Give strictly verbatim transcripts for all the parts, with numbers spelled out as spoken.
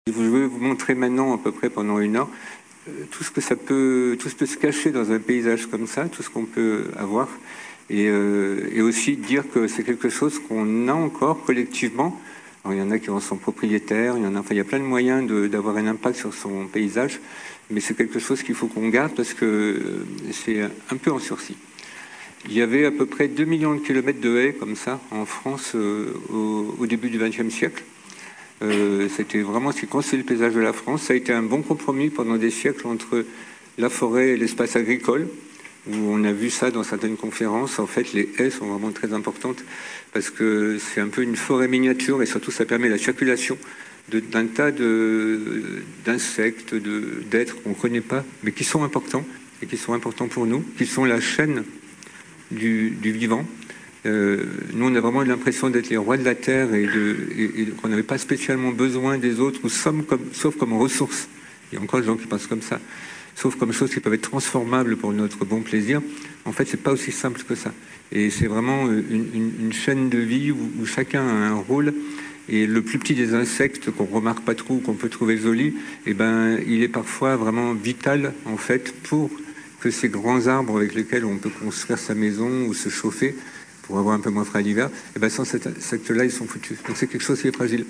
Je vais vous montrer maintenant, à peu près pendant une heure, tout ce que ça peut, tout ce peut se cacher dans un paysage comme ça, tout ce qu'on peut avoir, et, euh, et aussi dire que c'est quelque chose qu'on a encore collectivement. Alors, il y en a qui en sont propriétaires, il y en a, enfin, il y a plein de moyens d'avoir un impact sur son paysage, mais c'est quelque chose qu'il faut qu'on garde parce que c'est un peu en sursis. Il y avait à peu près deux millions de kilomètres de haies comme ça en France euh, au, au début du vingtième siècle. Euh, C'était vraiment ce qui construit le paysage de la France. Ça a été un bon compromis pendant des siècles entre la forêt et l'espace agricole, où on a vu ça dans certaines conférences. En fait, les haies sont vraiment très importantes parce que c'est un peu une forêt miniature et surtout ça permet la circulation d'un tas d'insectes, d'êtres qu'on ne connaît pas, mais qui sont importants et qui sont importants pour nous, qui sont la chaîne du, du vivant. Euh, nous, on a vraiment l'impression d'être les rois de la Terre et, et, et qu'on n'avait pas spécialement besoin des autres, ou sommes comme, sauf comme ressources. Il y a encore des gens qui pensent comme ça, sauf comme choses qui peuvent être transformables pour notre bon plaisir. En fait, c'est pas aussi simple que ça. Et c'est vraiment une, une, une chaîne de vie où, où chacun a un rôle. Et le plus petit des insectes qu'on remarque pas trop, qu'on peut trouver joli, eh ben, il est parfois vraiment vital, en fait, pour que ces grands arbres avec lesquels on peut construire sa maison ou se chauffer, pour avoir un peu moins frais l'hiver, et ben sans cet insecte-là, ils sont foutus. Donc c'est quelque chose qui est fragile.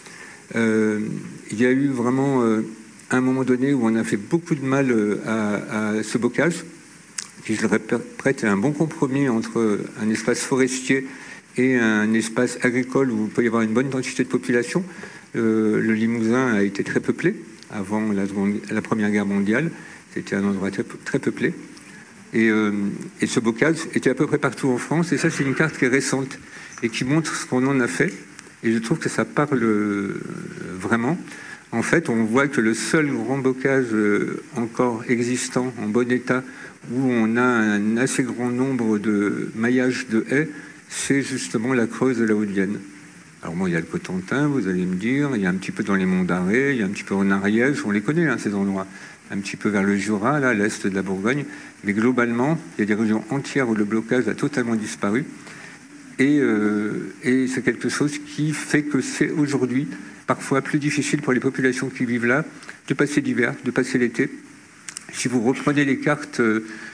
Euh, il y a eu vraiment euh, un moment donné où on a fait beaucoup de mal euh, à, à ce bocage, qui, je le répète, est un bon compromis entre un espace forestier et un espace agricole où il peut y avoir une bonne densité de population. Euh, le Limousin a été très peuplé avant la, seconde, la Première Guerre mondiale. C'était un endroit très, très peuplé. Et, euh, et ce bocage était à peu près partout en France. Et ça, c'est une carte qui est récente et qui montre ce qu'on en a fait. Et je trouve que ça parle euh, vraiment. En fait, on voit que le seul grand bocage euh, encore existant, en bon état, où on a un assez grand nombre de maillages de haies, c'est justement la Creuse de la Haute-Vienne. Alors moi, il y a le Cotentin, vous allez me dire, il y a un petit peu dans les Monts d'Arrée, il y a un petit peu en Ariège, on les connaît, hein, ces endroits. Un petit peu vers le Jura, là, l'est de la Bourgogne. Mais globalement, il y a des régions entières où le blocage a totalement disparu. Et, euh, et c'est quelque chose qui fait que c'est aujourd'hui parfois plus difficile pour les populations qui vivent là de passer l'hiver, de passer l'été. Si vous reprenez les cartes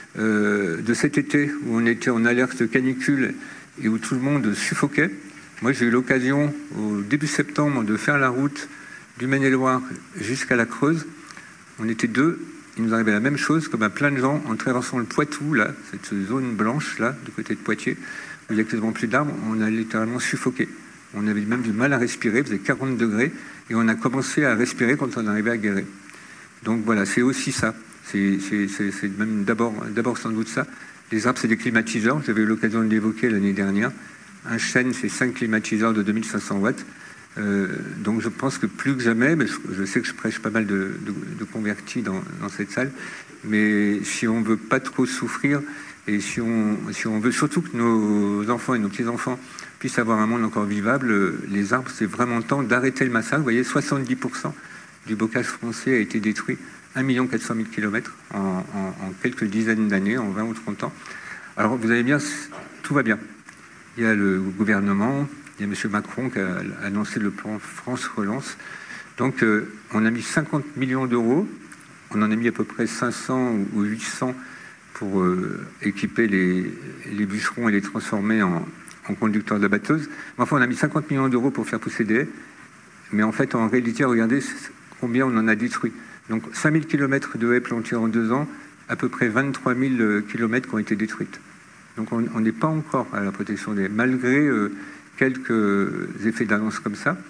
euh, de cet été, où on était en alerte canicule et où tout le monde suffoquait, moi j'ai eu l'occasion, au début septembre, de faire la route du Maine-et-Loire jusqu'à la Creuse. On était deux, il nous arrivait la même chose, comme à plein de gens, en traversant le Poitou, là, cette zone blanche, là, du côté de Poitiers, où il n'y a quasiment plus d'arbres, on a littéralement suffoqué. On avait même du mal à respirer, il faisait quarante degrés, et on a commencé à respirer quand on arrivait à Guéret. Donc voilà, c'est aussi ça. C'est même d'abord sans doute ça. Les arbres, c'est des climatiseurs, j'avais eu l'occasion de l'évoquer l'année dernière. Un chêne, c'est cinq climatiseurs de deux mille cinq cents watts. Euh, donc je pense que plus que jamais, mais je, je sais que je prêche pas mal de, de, de convertis dans, dans cette salle, mais si on veut pas trop souffrir et si on, si on veut surtout que nos enfants et nos petits-enfants puissent avoir un monde encore vivable, les arbres, c'est vraiment temps d'arrêter le massacre. Vous voyez, soixante-dix pour cent du bocage français a été détruit, un million quatre cent mille kilomètres en, en, en quelques dizaines d'années, en vingt ou trente ans. Alors vous allez bien, tout va bien. Il y a le gouvernement, il y a M. Macron qui a annoncé le plan France Relance. Donc, euh, on a mis cinquante millions d'euros. On en a mis à peu près cinq cents ou huit cents pour euh, équiper les, les bûcherons et les transformer en, en conducteurs de batteuses. Mais enfin, on a mis cinquante millions d'euros pour faire pousser des haies. Mais en fait, en réalité, regardez combien on en a détruit. Donc, cinq mille kilomètres de haies plantées en deux ans, à peu près vingt-trois mille kilomètres qui ont été détruites. Donc, on n'est pas encore à la protection des haies, malgré... Euh, quelques effets d'annonce comme ça.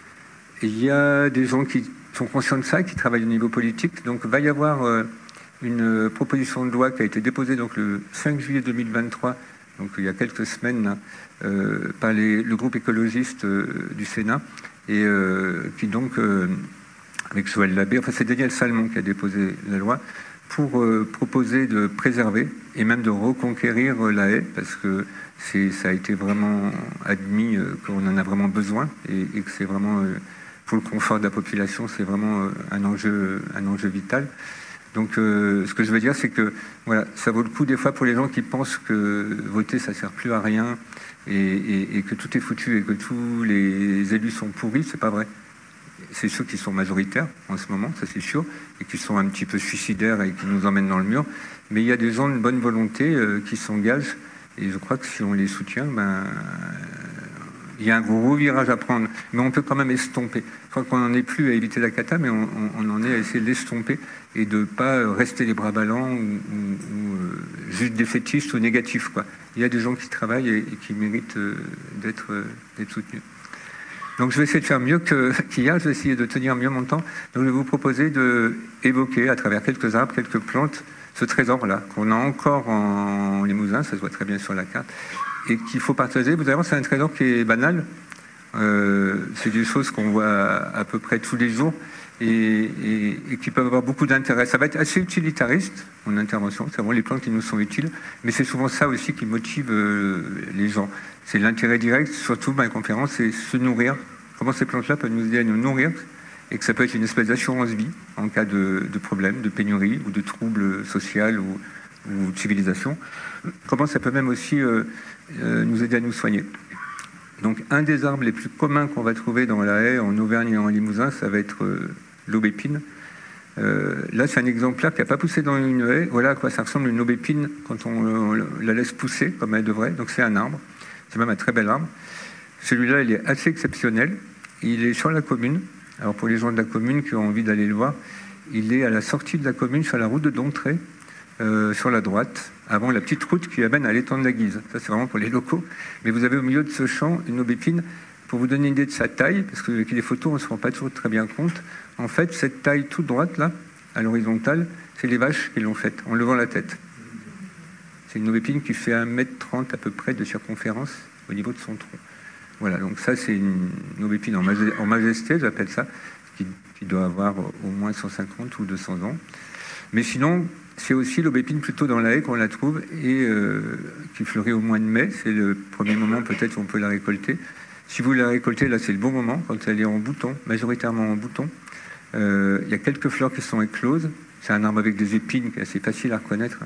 Et il y a des gens qui sont conscients de ça, qui travaillent au niveau politique. Donc, il va y avoir euh, une proposition de loi qui a été déposée donc, le cinq juillet deux mille vingt-trois, donc il y a quelques semaines, là, euh, par les, le groupe écologiste euh, du Sénat, et euh, qui donc, euh, avec Joël Labbé, enfin c'est Daniel Salmon qui a déposé la loi, pour euh, proposer de préserver et même de reconquérir euh, la haie, parce que ça a été vraiment admis euh, qu'on en a vraiment besoin et, et que c'est vraiment, euh, pour le confort de la population, c'est vraiment euh, un, enjeu, un enjeu vital. Donc euh, ce que je veux dire, c'est que voilà, ça vaut le coup des fois pour les gens qui pensent que voter, ça ne sert plus à rien et, et, et que tout est foutu et que tous les élus sont pourris, c'est pas vrai. c'est ceux qui sont majoritaires en ce moment, ça c'est sûr, et qui sont un petit peu suicidaires et qui nous emmènent dans le mur. Mais il y a des gens de bonne volonté euh, qui s'engagent, et je crois que si on les soutient, ben, il y a un gros virage à prendre, mais on peut quand même estomper. Je crois qu'on n'en est plus à éviter la cata, mais on, on, on en est à essayer de l'estomper et de ne pas rester les bras ballants ou, ou, ou euh, juste défaitistes ou négatifs, quoi. Il y a des gens qui travaillent et, et qui méritent euh, d'être euh, d'être soutenus. Donc je vais essayer de faire mieux qu'hier, je vais essayer de tenir mieux mon temps. Donc je vais vous proposer d'évoquer à travers quelques arbres, quelques plantes, ce trésor-là, qu'on a encore en Limousin, ça se voit très bien sur la carte, et qu'il faut partager. Vous allez voir, c'est un trésor qui est banal. Euh, c'est des choses qu'on voit à, à peu près tous les jours et, et, et qui peuvent avoir beaucoup d'intérêt. Ça va être assez utilitariste, mon intervention. C'est vraiment les plantes qui nous sont utiles, mais c'est souvent ça aussi qui motive euh, les gens. C'est l'intérêt direct, surtout ma conférence, c'est se nourrir. Comment ces plantes-là peuvent nous aider à nous nourrir et que ça peut être une espèce d'assurance vie en cas de, de problème, de pénurie ou de trouble social ou, ou de civilisation. Comment ça peut même aussi euh, euh, nous aider à nous soigner. Donc un des arbres les plus communs qu'on va trouver dans la haie, en Auvergne et en Limousin, ça va être euh, l'aubépine. Euh, là, c'est un exemplaire qui n'a pas poussé dans une haie. Voilà à quoi ça ressemble une aubépine quand on, on la laisse pousser, comme elle devrait. Donc c'est un arbre. C'est même un très bel arbre. Celui-là, il est assez exceptionnel. Il est sur la commune. Alors pour les gens de la commune qui ont envie d'aller le voir, il est à la sortie de la commune, sur la route de Donctré, euh, sur la droite, avant la petite route qui amène à l'étang de la Guise. Ça, c'est vraiment pour les locaux. Mais vous avez au milieu de ce champ une aubépine. Pour vous donner une idée de sa taille, parce que avec les photos, on ne se rend pas toujours très bien compte, en fait, cette taille toute droite, là, à l'horizontale, c'est les vaches qui l'ont faite, en levant la tête. C'est une aubépine qui fait un mètre trente à peu près de circonférence au niveau de son tronc. Voilà, donc ça, c'est une, une aubépine en, majé, en majesté, j'appelle ça, qui, qui doit avoir au moins cent cinquante ou deux cents ans. Mais sinon, c'est aussi l'aubépine plutôt dans la haie qu'on la trouve et euh, qui fleurit au mois de mai. C'est le premier moment peut-être où on peut la récolter. Si vous la récoltez, là, c'est le bon moment, quand elle est en bouton, majoritairement en bouton. Euh, il y a quelques fleurs qui sont écloses. C'est un arbre avec des épines qui est assez facile à reconnaître.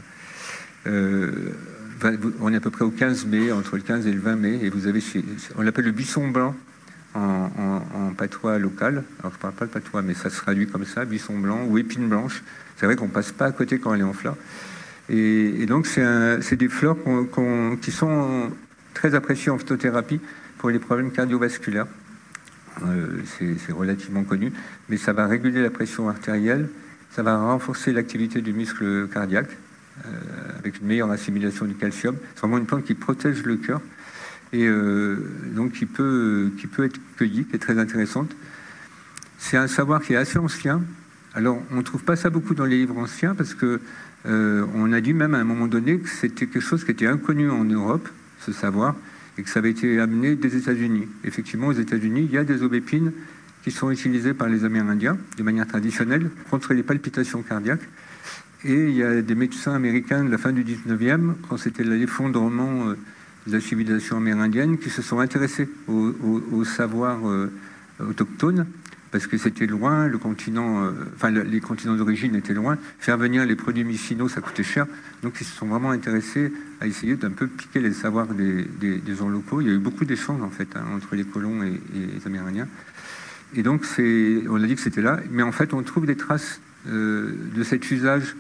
Euh, on est à peu près au quinze mai, entre le quinze et le vingt mai, et vous avez, on l'appelle le buisson blanc en, en, en patois local. Alors je ne parle pas le patois, mais ça se traduit comme ça, buisson blanc ou épine blanche. C'est vrai qu'on ne passe pas à côté quand elle est en fleur. Et, et donc c'est des fleurs qu'on, qu'on, qui sont très appréciées en phytothérapie pour les problèmes cardiovasculaires. Euh, c'est relativement connu, mais ça va réguler la pression artérielle, ça va renforcer l'activité du muscle cardiaque, euh, avec une meilleure assimilation du calcium. C'est vraiment une plante qui protège le cœur et euh, donc qui peut, qui peut être cueillie, qui est très intéressante. C'est un savoir qui est assez ancien. Alors, on ne trouve pas ça beaucoup dans les livres anciens parce que euh, on a dit même à un moment donné que c'était quelque chose qui était inconnu en Europe, ce savoir, et que ça avait été amené des États-Unis. Effectivement, aux États-Unis, il y a des aubépines qui sont utilisées par les Amérindiens de manière traditionnelle contre les palpitations cardiaques. Et il y a des médecins américains de la fin du dix-neuvième, quand c'était l'effondrement de la civilisation amérindienne, qui se sont intéressés au, au, au savoir euh, autochtone, parce que c'était loin, le continent, euh, enfin le, les continents d'origine étaient loin. Faire venir les produits médicinaux, ça coûtait cher. Donc ils se sont vraiment intéressés à essayer d'un peu piquer les savoirs des, des, des gens locaux. Il y a eu beaucoup d'échanges en fait hein, entre les colons et, et les Amérindiens. Et donc on a dit que c'était là, mais en fait on trouve des traces euh, de cet usage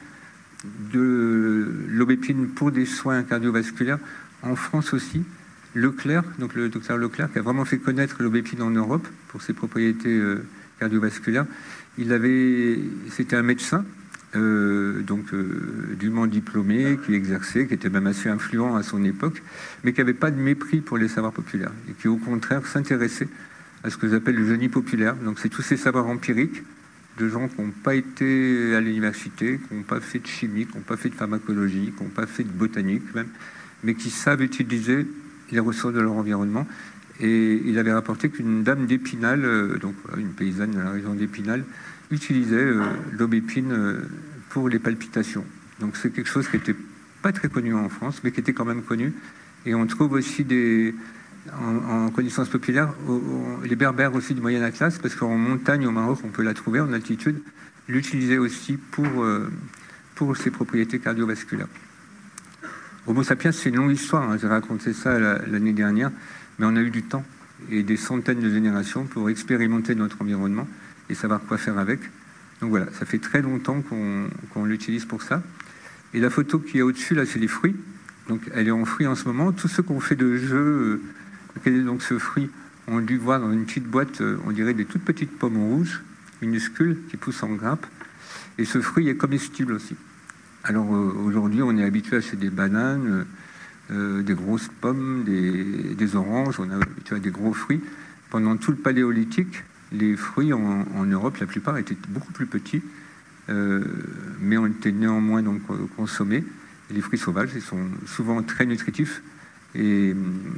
de l'aubépine pour des soins cardiovasculaires en France aussi. Leclerc, donc le docteur Leclerc, qui a vraiment fait connaître l'aubépine en Europe pour ses propriétés euh, cardiovasculaires. Il avait, c'était un médecin, euh, donc euh, dûment diplômé, qui exerçait, qui était même assez influent à son époque, mais qui n'avait pas de mépris pour les savoirs populaires et qui, au contraire, s'intéressait à ce que j'appelle le génie populaire. Donc, c'est tous ces savoirs empiriques de gens qui n'ont pas été à l'université, qui n'ont pas fait de chimie, qui n'ont pas fait de pharmacologie, qui n'ont pas fait de botanique même, mais qui savent utiliser les ressources de leur environnement. Et il avait rapporté qu'une dame d'Épinal, euh, donc une paysanne de la région d'Épinal, utilisait euh, l'aubépine euh, pour les palpitations. Donc c'est quelque chose qui n'était pas très connu en France, mais qui était quand même connu. Et on trouve aussi des, en, en connaissance populaire, au, au, les berbères aussi du Moyen Atlas, parce qu'en montagne au Maroc, on peut la trouver en altitude, l'utiliser aussi pour, euh, pour ses propriétés cardiovasculaires. Homo sapiens, c'est une longue histoire. Hein. J'ai raconté ça l'année dernière, mais on a eu du temps et des centaines de générations pour expérimenter notre environnement et savoir quoi faire avec. Donc voilà, ça fait très longtemps qu'on qu'on l'utilise pour ça. Et la photo qui est au-dessus, là, c'est les fruits. Donc elle est en fruits en ce moment. Tous ceux qui ont fait de jeux, euh, donc ce fruit, ont dû voir dans une petite boîte, euh, on dirait des toutes petites pommes rouges, minuscules, qui poussent en grappe. Et ce fruit est comestible aussi. Alors euh, aujourd'hui, on est habitué à acheter des bananes, euh, des grosses pommes, des, des oranges, on a habitué à des gros fruits. Pendant tout le paléolithique, les fruits en, en Europe, la plupart étaient beaucoup plus petits, euh, mais ont été néanmoins donc, consommés. Et les fruits sauvages, ils sont souvent très nutritifs et,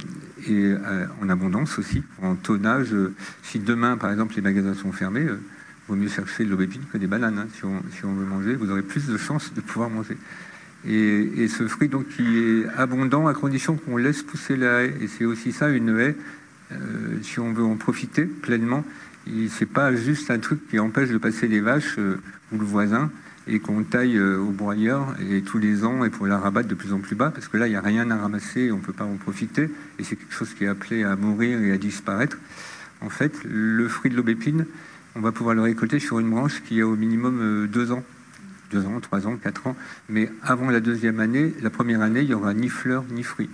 et euh, en abondance aussi, en tonnage. Si demain, par exemple, les magasins sont fermés, euh, vaut mieux chercher de l'aubépine que des bananes. Hein. Si, on, si on veut manger, vous aurez plus de chances de pouvoir manger. Et, et ce fruit, donc, qui est abondant à condition qu'on laisse pousser la haie. Et c'est aussi ça, une haie, euh, si on veut en profiter pleinement. C'est pas juste un truc qui empêche de passer les vaches euh, ou le voisin et qu'on taille euh, au broyeur et tous les ans et pour la rabattre de plus en plus bas parce que là il n'y a rien à ramasser, on ne peut pas en profiter et c'est quelque chose qui est appelé à mourir et à disparaître. En fait, le fruit de l'aubépine, on va pouvoir le récolter sur une branche qui a au minimum euh, deux ans, deux ans, trois ans, quatre ans, mais avant la deuxième année, la première année, il n'y aura ni fleurs ni fruits.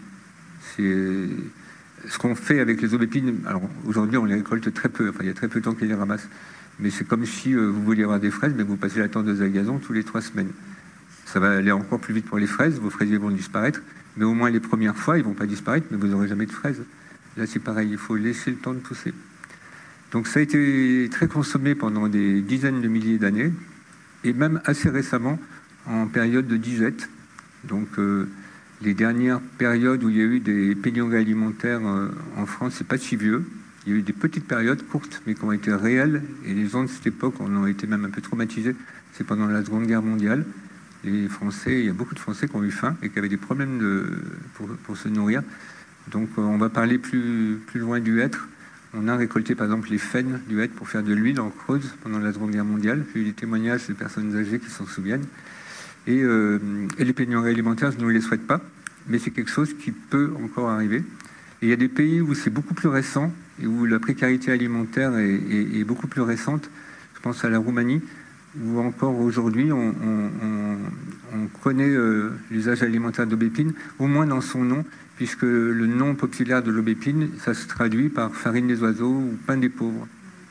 C'est ce qu'on fait avec les aubépines. Alors aujourd'hui, on les récolte très peu. Enfin, il y a très peu de temps qu'ils les ramassent. Mais c'est comme si euh, vous vouliez avoir des fraises, mais vous passez la tondeuse à gazon tous les trois semaines. Ça va aller encore plus vite pour les fraises. Vos fraisiers vont disparaître, mais au moins les premières fois, ils vont pas disparaître, mais vous n'aurez jamais de fraises. Là, c'est pareil. Il faut laisser le temps de pousser. Donc, ça a été très consommé pendant des dizaines de milliers d'années, et même assez récemment en période de disette. Donc euh, les dernières périodes où il y a eu des pénuries alimentaires euh, en France, c'est pas si vieux. Il y a eu des petites périodes courtes, mais qui ont été réelles. Et les gens de cette époque en ont été même un peu traumatisés. C'est pendant la Seconde Guerre mondiale. Les Français, il y a beaucoup de Français qui ont eu faim et qui avaient des problèmes de, pour, pour se nourrir. Donc euh, on va parler plus, plus loin du hêtre. On a récolté par exemple les faines du hêtre pour faire de l'huile en Creuse pendant la Seconde Guerre mondiale. J'ai eu des témoignages de personnes âgées qui s'en souviennent. Et, euh, et les pénuries alimentaires, je ne les souhaite pas, mais c'est quelque chose qui peut encore arriver. Et il y a des pays où c'est beaucoup plus récent et où la précarité alimentaire est, est, est beaucoup plus récente. Je pense à la Roumanie, où encore aujourd'hui on, on, on, on connaît euh, l'usage alimentaire d'aubépine, au moins dans son nom, puisque le nom populaire de l'aubépine, ça se traduit par farine des oiseaux ou pain des pauvres.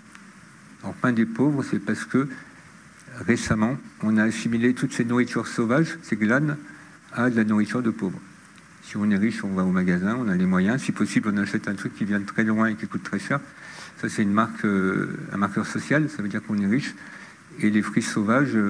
Alors pain des pauvres, c'est parce que récemment, on a assimilé toutes ces nourritures sauvages, ces glanes, à de la nourriture de pauvres. Si on est riche, on va au magasin, on a les moyens. Si possible, on achète un truc qui vient de très loin et qui coûte très cher. Ça, c'est une marque, euh, un marqueur social, ça veut dire qu'on est riche. Et les fruits sauvages, euh,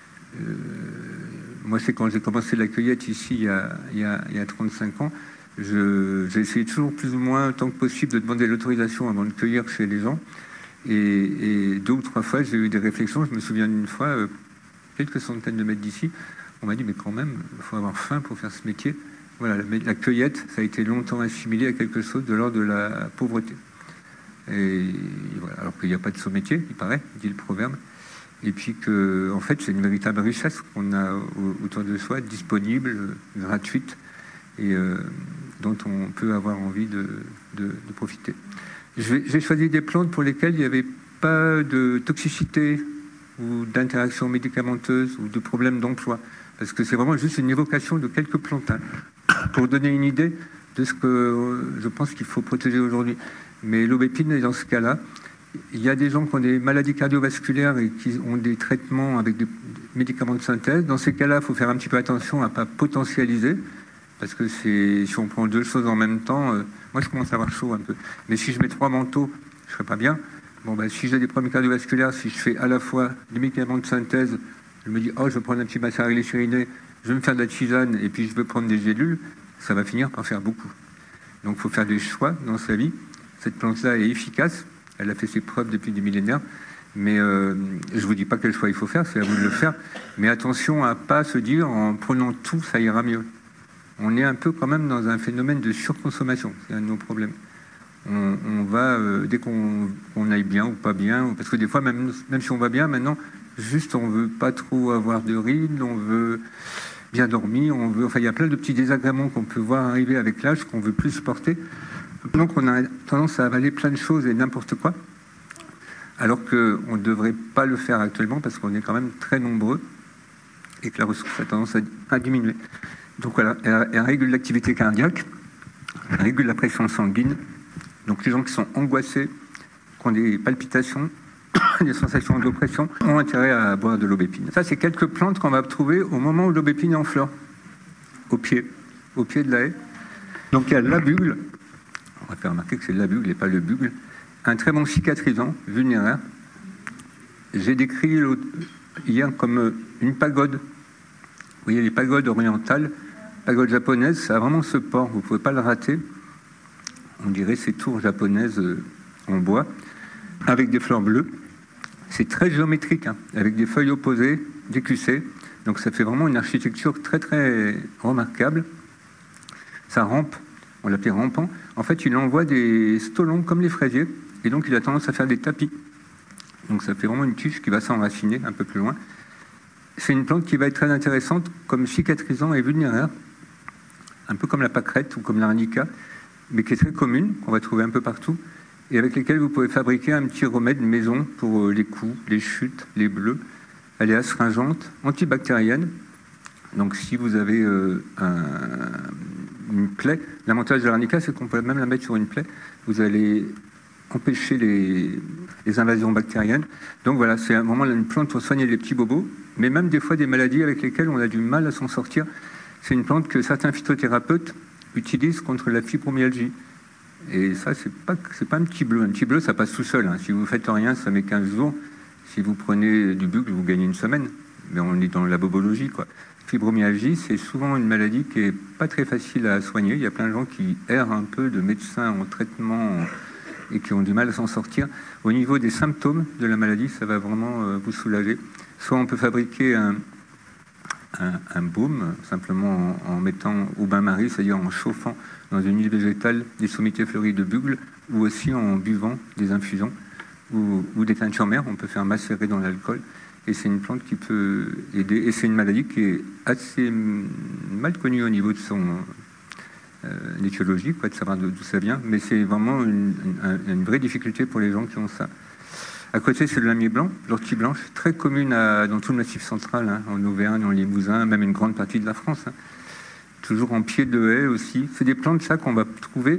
moi, c'est quand j'ai commencé la cueillette ici, il y a, il y a, il y a trente-cinq ans, je, j'ai essayé toujours plus ou moins, autant que possible, de demander l'autorisation avant de cueillir chez les gens. Et, et deux ou trois fois, j'ai eu des réflexions. Je me souviens d'une fois, euh, quelques centaines de mètres d'ici, on m'a dit, mais quand même, il faut avoir faim pour faire ce métier. Voilà, la, la cueillette, ça a été longtemps assimilé à quelque chose de l'ordre de la pauvreté. Et voilà, alors qu'il n'y a pas de sous-métier, il paraît, dit le proverbe. Et puis que, en fait, c'est une véritable richesse qu'on a autour de soi, disponible, gratuite, et euh, dont on peut avoir envie de, de, de profiter. J'ai choisi des plantes pour lesquelles il n'y avait pas de toxicité ou d'interaction médicamenteuse ou de problème d'emploi, parce que c'est vraiment juste une évocation de quelques plantes, hein, pour donner une idée de ce que je pense qu'il faut protéger aujourd'hui. Mais l'aubépine est dans ce cas-là. Il y a des gens qui ont des maladies cardiovasculaires et qui ont des traitements avec des médicaments de synthèse. Dans ces cas-là, il faut faire un petit peu attention à ne pas potentialiser, parce que si on prend deux choses en même temps, euh, moi je commence à avoir chaud un peu. Mais si je mets trois manteaux, je ne serais pas bien. Bon, ben, si j'ai des problèmes cardiovasculaires, si je fais à la fois des médicaments de synthèse, je me dis, oh, je vais prendre un petit macéroglycériné, je vais me faire de la tisane, et puis je vais prendre des gélules, ça va finir par faire beaucoup. Donc il faut faire des choix dans sa vie. Cette plante-là est efficace, elle a fait ses preuves depuis des millénaires, mais euh, je ne vous dis pas quel choix il faut faire, c'est à vous de le faire. Mais attention à ne pas se dire, en prenant tout, ça ira mieux. On est un peu quand même dans un phénomène de surconsommation, c'est un de nos problèmes. On, on va, euh, dès qu'on on aille bien ou pas bien, parce que des fois, même, même si on va bien, maintenant, juste on veut pas trop avoir de rides, on veut bien dormir, on veut, enfin il y a plein de petits désagréments qu'on peut voir arriver avec l'âge, qu'on veut plus supporter. Donc on a tendance à avaler plein de choses et n'importe quoi. alors qu'on ne devrait pas le faire actuellement parce qu'on est quand même très nombreux et que la ressource a tendance à, à diminuer. Donc voilà, elle, elle régule l'activité cardiaque, elle régule la pression sanguine. Donc les gens qui sont angoissés, qui ont des palpitations, des sensations d'oppression, ont intérêt à boire de l'aubépine. Ça, c'est quelques plantes qu'on va trouver au moment où l'aubépine est en fleur, au pied, au pied de la haie. Donc il y a la bugle, on va faire remarquer que c'est la bugle et pas le bugle, un très bon cicatrisant, vulnéraire. J'ai décrit hier comme une pagode. Vous voyez, les pagodes orientales, pagodes japonaises, ça a vraiment ce port, vous ne pouvez pas le rater. On dirait ces tours japonaises en bois, avec des fleurs bleues. C'est très géométrique, hein, avec des feuilles opposées, décussées. Donc ça fait vraiment une architecture très très remarquable. Ça rampe, on l'appelait rampant. En fait, il envoie des stolons comme les fraisiers, et donc il a tendance à faire des tapis. Donc ça fait vraiment une tige qui va s'enraciner un peu plus loin. C'est une plante qui va être très intéressante comme cicatrisant et vulnéraire, un peu comme la pâquerette ou comme l'arnica, mais qui est très commune, qu'on va trouver un peu partout, et avec lesquelles vous pouvez fabriquer un petit remède maison pour les coups, les chutes, les bleus. Elle est astringente, antibactérienne. Donc si vous avez euh, un, une plaie, l'avantage de l'arnica, c'est qu'on peut même la mettre sur une plaie. Vous allez empêcher les, les invasions bactériennes. Donc voilà, c'est vraiment une plante pour soigner les petits bobos, mais même des fois des maladies avec lesquelles on a du mal à s'en sortir. C'est une plante que certains phytothérapeutes utilisent contre la fibromyalgie. Et ça, c'est pas, c'est pas un petit bleu. Un petit bleu, ça passe tout seul. Hein. Si vous faites rien, ça met quinze jours. Si vous prenez du bugle, vous gagnez une semaine. Mais on est dans la bobologie, quoi. Fibromyalgie, c'est souvent une maladie qui est pas très facile à soigner. Il y a plein de gens qui errent un peu de médecins en traitement et qui ont du mal à s'en sortir. Au niveau des symptômes de la maladie, ça va vraiment euh, vous soulager. Soit on peut fabriquer un, un, un baume, simplement en, en mettant au bain-marie, c'est-à-dire en chauffant dans une huile végétale des sommités fleuries de bugle, ou aussi en buvant des infusions ou, ou des teintures mères. On peut faire macérer dans l'alcool. Et c'est une plante qui peut aider. Et c'est une maladie qui est assez mal connue au niveau de son euh, l'étiologie, quoi, de savoir d'où ça vient. Mais c'est vraiment une, une, une vraie difficulté pour les gens qui ont ça. À côté, c'est le lamier blanc, l'ortie blanche, très commune à, dans tout le Massif central, hein, en Auvergne, en Limousin, même une grande partie de la France. Hein. Toujours en pied de haie aussi. C'est des plantes, ça, qu'on va trouver,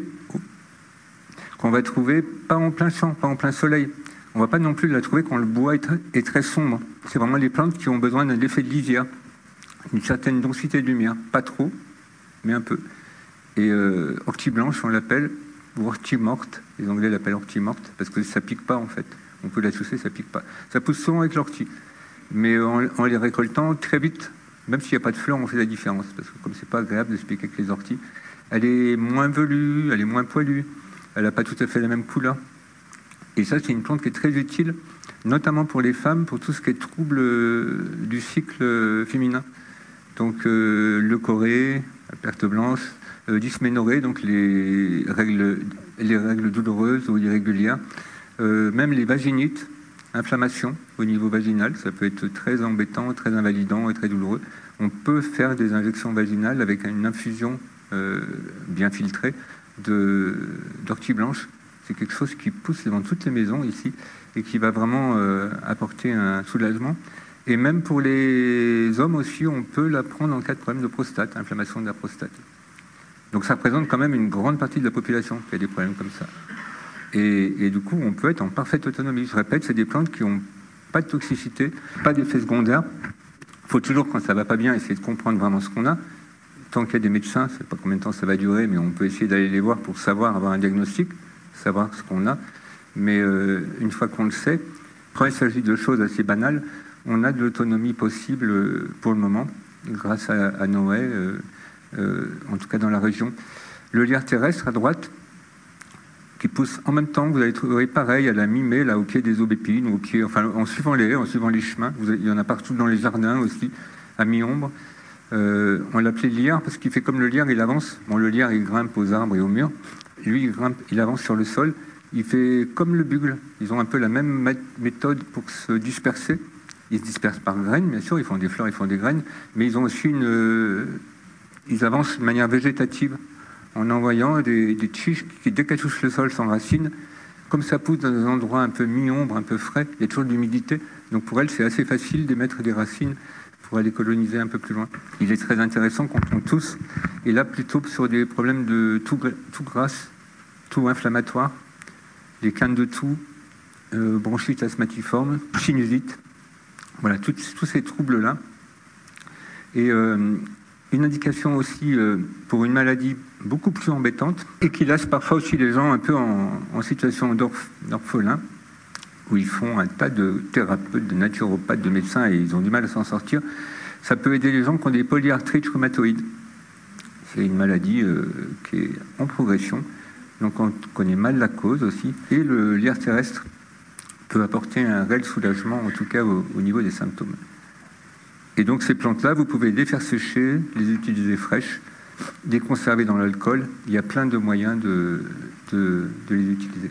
qu'on va trouver pas en plein champ, pas en plein soleil. On ne va pas non plus la trouver quand le bois est très, est très sombre. C'est vraiment les plantes qui ont besoin d'un effet de lisière, une certaine densité de lumière. Pas trop, mais un peu. Et euh, ortie blanche, on l'appelle, ou ortie morte. Les Anglais l'appellent ortie morte, parce que ça ne pique pas, en fait. On peut la tousser, ça ne pique pas. Ça pousse souvent avec l'ortie. Mais en, en les récoltant, très vite, même s'il n'y a pas de fleurs, on fait la différence. Parce que comme ce n'est pas agréable de se piquer avec les orties, elle est moins velue, elle est moins poilue, elle n'a pas tout à fait la même couleur. Et ça, c'est une plante qui est très utile, notamment pour les femmes, pour tout ce qui est trouble du cycle féminin. Donc, euh, le chorée, la perte blanche, euh, dysménorrhée, donc les règles, les règles douloureuses ou irrégulières, euh, même les vaginites, inflammation au niveau vaginal, ça peut être très embêtant, très invalidant et très douloureux. On peut faire des injections vaginales avec une infusion euh, bien filtrée d'ortie blanche. C'est quelque chose qui pousse dans toutes les maisons ici et qui va vraiment euh, apporter un soulagement. Et même pour les hommes aussi, on peut la prendre en cas de problème de prostate, inflammation de la prostate. Donc ça représente quand même une grande partie de la population qui a des problèmes comme ça. Et, et du coup, on peut être en parfaite autonomie. Je répète, c'est des plantes qui n'ont pas de toxicité, pas d'effet secondaire. Il faut toujours, quand ça ne va pas bien, essayer de comprendre vraiment ce qu'on a. Tant qu'il y a des médecins, je ne sais pas combien de temps ça va durer, mais on peut essayer d'aller les voir pour savoir, avoir un diagnostic, savoir ce qu'on a. Mais euh, une fois qu'on le sait, quand il s'agit de choses assez banales, on a de l'autonomie possible pour le moment, grâce à, à Noé, euh, euh, en tout cas dans la région. Le lierre terrestre à droite, qui pousse en même temps, vous allez trouver pareil à la mi-mai, là au pied des aubépines, au pied, enfin en suivant les haies, en suivant les chemins. Vous avez, il y en a partout dans les jardins aussi, à mi-ombre. Euh, on l'appelait lierre parce qu'il fait comme le lierre, il avance. Bon, le lierre, il grimpe aux arbres et aux murs. Lui, il grimpe, il avance sur le sol. Il fait comme le bugle. Ils ont un peu la même méthode pour se disperser. Ils se dispersent par graines, bien sûr. Ils font des fleurs, ils font des graines. Mais ils ont aussi une... Euh, ils avancent de manière végétative en envoyant des, des tiges qui, dès qu'elles touchent le sol, s'enracinent. comme ça pousse dans un endroit un peu mi-ombre, un peu frais, il y a toujours de l'humidité. Donc pour elle, c'est assez facile d'émettre des racines pour aller coloniser un peu plus loin. Il est très intéressant quand on tousse. Et là, plutôt sur des problèmes de toux, toux grasse, toux inflammatoire, les quintes de toux, euh, bronchite asthmatiforme, sinusite. Voilà, tous ces troubles-là. Et euh, une indication aussi euh, pour une maladie beaucoup plus embêtante et qui laisse parfois aussi les gens un peu en, en situation d'orphelin, où ils font un tas de thérapeutes, de naturopathes, de médecins et ils ont du mal à s'en sortir. Ça peut aider les gens qui ont des polyarthrites rhumatoïdes. C'est une maladie euh, qui est en progression, donc on connaît mal la cause aussi. Et le lierre terrestre peut apporter un réel soulagement, en tout cas au, au niveau des symptômes. Et donc ces plantes-là, vous pouvez les faire sécher, les utiliser fraîches, les conserver dans l'alcool. Il y a plein de moyens de, de, de les utiliser.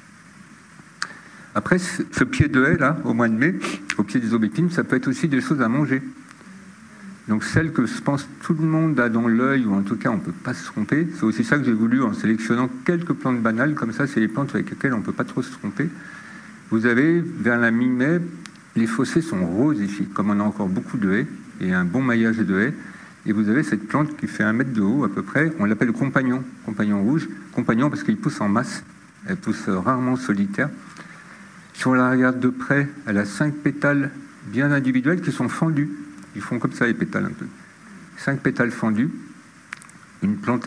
Après, ce pied de haie, là, au mois de mai, au pied des aubépines, ça peut être aussi des choses à manger. Donc celles que je pense tout le monde a dans l'œil, ou en tout cas on ne peut pas se tromper, c'est aussi ça que j'ai voulu en sélectionnant quelques plantes banales, comme ça c'est les plantes avec lesquelles on ne peut pas trop se tromper. Vous avez, vers la mi-mai, les fossés sont roses ici, comme on a encore beaucoup de haies, et un bon maillage de haies, et vous avez cette plante qui fait un mètre de haut à peu près, on l'appelle compagnon, compagnon rouge, compagnon parce qu'il pousse en masse, elle pousse rarement solitaire. Si on la regarde de près, elle a cinq pétales bien individuels qui sont fendus. Ils font comme ça les pétales un peu. Cinq pétales fendus. Une plante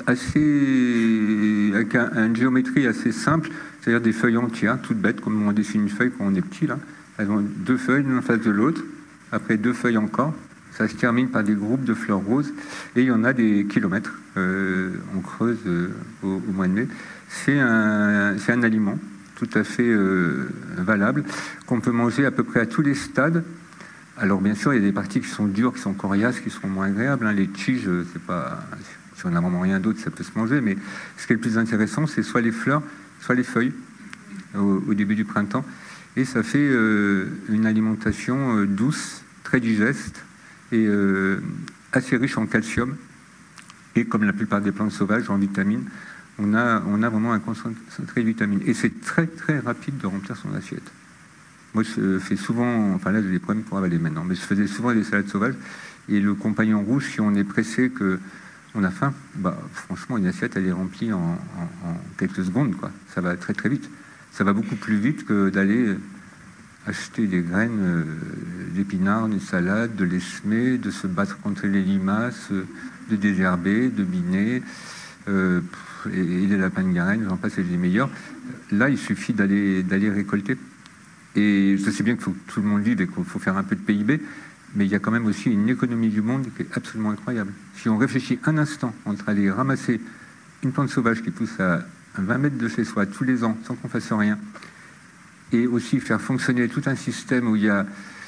assez avec un, une géométrie assez simple, c'est-à-dire des feuilles entières, toutes bêtes, comme on dessine une feuille quand on est petit là. Elles ont deux feuilles l'une en face de l'autre. Après deux feuilles encore. Ça se termine par des groupes de fleurs roses. Et il y en a des kilomètres. Euh, on creuse euh, au, au mois de mai. C'est un, c'est un aliment tout à fait euh, valable, qu'on peut manger à peu près à tous les stades. Alors bien sûr, il y a des parties qui sont dures, qui sont coriaces, qui seront moins agréables. Hein. Les tiges, c'est pas, si on n'a vraiment rien d'autre, ça peut se manger. Mais ce qui est le plus intéressant, c'est soit les fleurs, soit les feuilles au, au début du printemps. Et ça fait euh, une alimentation euh, douce, très digeste et euh, assez riche en calcium. Et comme la plupart des plantes sauvages, en vitamines. On a, on a vraiment un concentré de vitamines. Et c'est très, très rapide de remplir son assiette. Moi, je fais souvent... Enfin, là, j'ai des problèmes pour avaler maintenant. Mais je faisais souvent des salades sauvages. Et le compagnon rouge, si on est pressé, qu'on a faim, bah, franchement, une assiette, elle est remplie en, en, en quelques secondes, quoi. Ça va très, très vite. Ça va beaucoup plus vite que d'aller acheter des graines d'épinards, des salades, de les semer, de se battre contre les limaces, de désherber, de biner... Euh, et, et les lapins de Garenne, j'en passe, c'est les meilleurs. Là, il suffit d'aller d'aller récolter. Et je sais bien qu'il faut que tout le monde vive et qu'il faut faire un peu de P I B, mais il y a quand même aussi une économie du monde qui est absolument incroyable. Si on réfléchit un instant entre aller ramasser une plante sauvage qui pousse à vingt mètres de chez soi tous les ans, sans qu'on fasse rien, et aussi faire fonctionner tout un système où il y a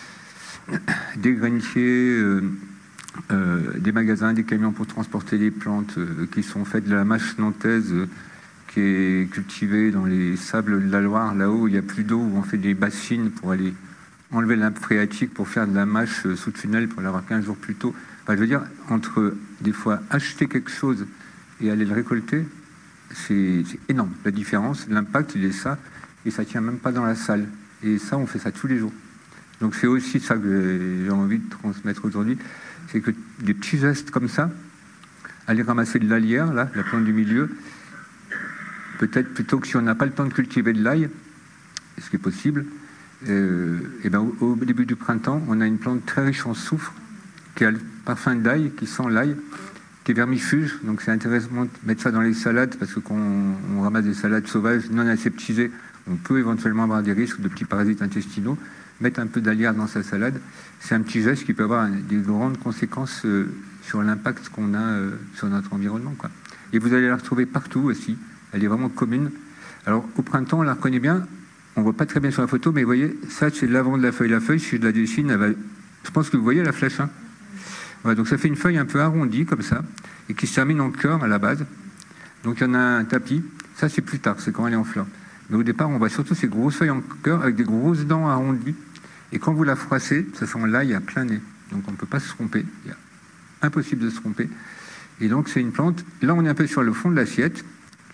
des grainiers... Euh, Euh, des magasins, des camions pour transporter les plantes euh, qui sont faites de la mâche nantaise euh, qui est cultivée dans les sables de la Loire, là-haut où il n'y a plus d'eau, où on fait des bassines pour aller enlever la nappe phréatique pour faire de la mâche euh, sous tunnel pour l'avoir quinze jours plus tôt. Enfin, je veux dire, entre des fois acheter quelque chose et aller le récolter, c'est énorme. La différence, l'impact, il est ça, et ça ne tient même pas dans la salle. Et ça, on fait ça tous les jours. Donc c'est aussi ça que j'ai envie de transmettre aujourd'hui. C'est que des petits gestes comme ça, aller ramasser de l'alière, là, la plante du milieu, peut-être plutôt que si on n'a pas le temps de cultiver de l'ail, ce qui est possible, euh, et ben, au, au début du printemps, on a une plante très riche en soufre, qui a le parfum d'ail, qui sent l'ail, qui est vermifuge, donc c'est intéressant de mettre ça dans les salades, parce que quand on, on ramasse des salades sauvages non aseptisées, on peut éventuellement avoir des risques de petits parasites intestinaux. Mettre un peu d'alière dans sa salade, c'est un petit geste qui peut avoir des grandes conséquences euh, sur l'impact qu'on a euh, sur notre environnement, quoi. Et vous allez la retrouver partout aussi. Elle est vraiment commune. Alors, au printemps, on la reconnaît bien. On ne voit pas très bien sur la photo, mais vous voyez, ça, c'est l'avant de la feuille. La feuille, si je la dessine, elle va... je pense que vous voyez la flèche. Hein, voilà, donc ça fait une feuille un peu arrondie, comme ça, et qui se termine en cœur à la base. Donc, il y en a un tapis. Ça, c'est plus tard, c'est quand elle est en fleur. Mais au départ, on voit surtout ces grosses feuilles en cœur avec des grosses dents arrondies. Et quand vous la froissez, ça sent l'ail à plein nez. Donc on ne peut pas se tromper. Il est impossible de se tromper. Et donc c'est une plante... Là, on est un peu sur le fond de l'assiette.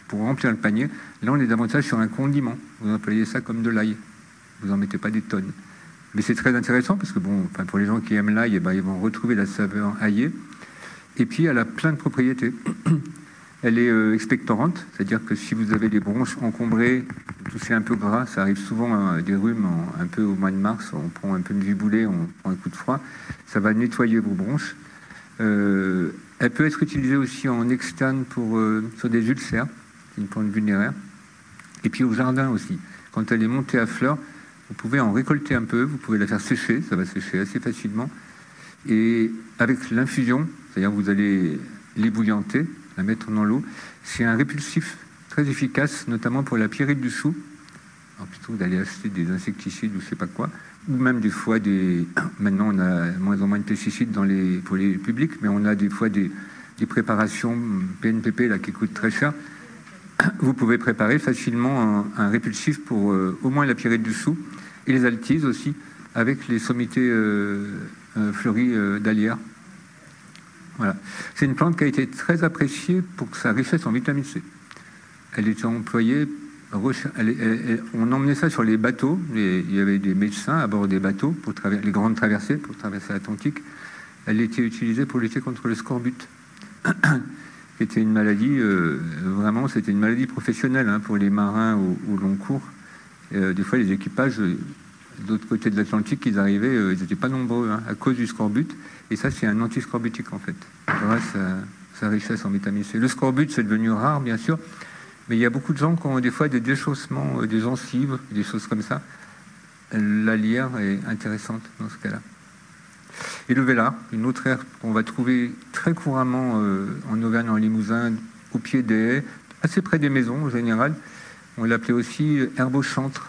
pour remplir le panier. Là, on est davantage sur un condiment. Vous employez ça comme de l'ail. Vous n'en mettez pas des tonnes. Mais c'est très intéressant parce que, bon, enfin, pour les gens qui aiment l'ail, eh ben, ils vont retrouver la saveur aillée. Et puis, elle a plein de propriétés. Elle est euh, expectorante, c'est-à-dire que si vous avez des bronches encombrées, toussez un peu gras, ça arrive souvent hein, des rhumes en, un peu au mois de mars, on prend un peu de giboulée, on prend un coup de froid, ça va nettoyer vos bronches. Euh, elle peut être utilisée aussi en externe pour, euh, sur des ulcères, c'est une plante vulnéraire. Et puis au jardin aussi, quand elle est montée à fleurs, vous pouvez en récolter un peu, vous pouvez la faire sécher, ça va sécher assez facilement. Et avec l'infusion, c'est-à-dire vous allez l'ébouillanter, la mettre dans l'eau, c'est un répulsif très efficace, notamment pour la pyrite du chou. Alors plutôt d'aller acheter des insecticides ou je sais pas quoi, ou même des fois des... Maintenant, on a moins en moins de pesticides dans les... pour les publics, mais on a des fois des, des préparations P N P P là, qui coûtent très cher. Vous pouvez préparer facilement un, un répulsif pour euh, au moins la pyrite du chou et les altises aussi, avec les sommités euh, euh, fleuries euh, d'Alière. Voilà. C'est une plante qui a été très appréciée pour sa richesse en vitamine C. Elle était employée, elle, elle, elle, on emmenait ça sur les bateaux, les, il y avait des médecins à bord des bateaux, pour traverser, les grandes traversées, pour traverser l'Atlantique. Elle était utilisée pour lutter contre le scorbut, qui était une maladie, euh, vraiment, c'était une maladie professionnelle hein, pour les marins au, au long cours. Euh, des fois, les équipages, euh, de l'autre côté de l'Atlantique, ils arrivaient, euh, ils n'étaient pas nombreux, hein, à cause du scorbut. Et ça, c'est un antiscorbutique, en fait, grâce à sa richesse en vitamine C. Le scorbut, c'est devenu rare, bien sûr, mais il y a beaucoup de gens qui ont des fois des déchaussements, des gencives, des choses comme ça. La lierre est intéressante dans ce cas-là. Et le vélard, une autre herbe qu'on va trouver très couramment euh, en Auvergne, en Limousin, au pied des haies, assez près des maisons en général. On l'appelait aussi herbe au chantre.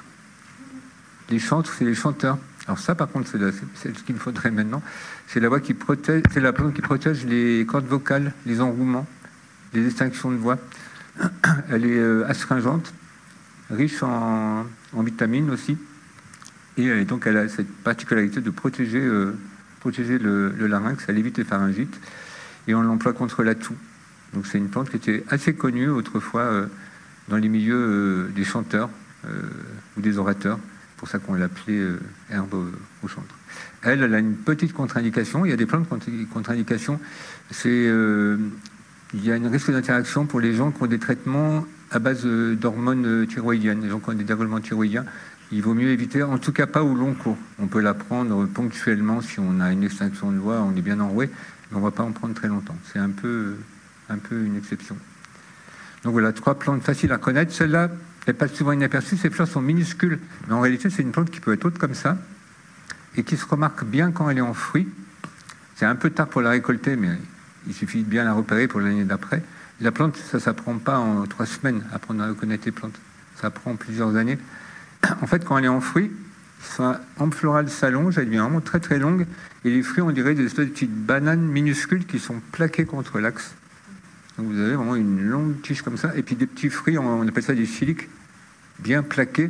Les chantres, c'est les chanteurs. Alors ça, par contre, c'est, c'est ce qu'il me faudrait maintenant. C'est la voix qui protège, c'est la plante qui protège les cordes vocales, les enrouements, les extinctions de voix. Elle est euh, astringente, riche en, en vitamines aussi, et euh, donc elle a cette particularité de protéger, euh, protéger le, le larynx, elle évite les pharyngites, et on l'emploie contre la toux. Donc c'est une plante qui était assez connue autrefois euh, dans les milieux euh, des chanteurs euh, ou des orateurs. C'est pour ça qu'on l'appelait euh, herbe au, au chantre. Elle, elle a une petite contre-indication. Il y a des plantes contre-indications. C'est, euh, il y a une risque d'interaction pour les gens qui ont des traitements à base d'hormones thyroïdiennes. Les gens qui ont des déroulements thyroïdiens, il vaut mieux éviter, en tout cas pas au long cours. On peut la prendre ponctuellement si on a une extinction de voix, on est bien enroué, mais on ne va pas en prendre très longtemps. C'est un peu, un peu une exception. Donc voilà, trois plantes faciles à connaître. Celle-là, elle passe souvent inaperçue, ses fleurs sont minuscules, mais en réalité, c'est une plante qui peut être haute comme ça, et qui se remarque bien quand elle est en fruit. C'est un peu tard pour la récolter, mais il suffit de bien la repérer pour l'année d'après. La plante, ça ne s'apprend pas en trois semaines, apprendre à reconnaître les plantes. Ça prend plusieurs années. En fait, quand elle est en fruit, sa hampe florale s'allonge, elle devient vraiment très très longue, et les fruits, on dirait des espèces de petites bananes minuscules qui sont plaquées contre l'axe. Donc vous avez vraiment une longue tige comme ça, et puis des petits fruits, on appelle ça des siliques, bien plaqués.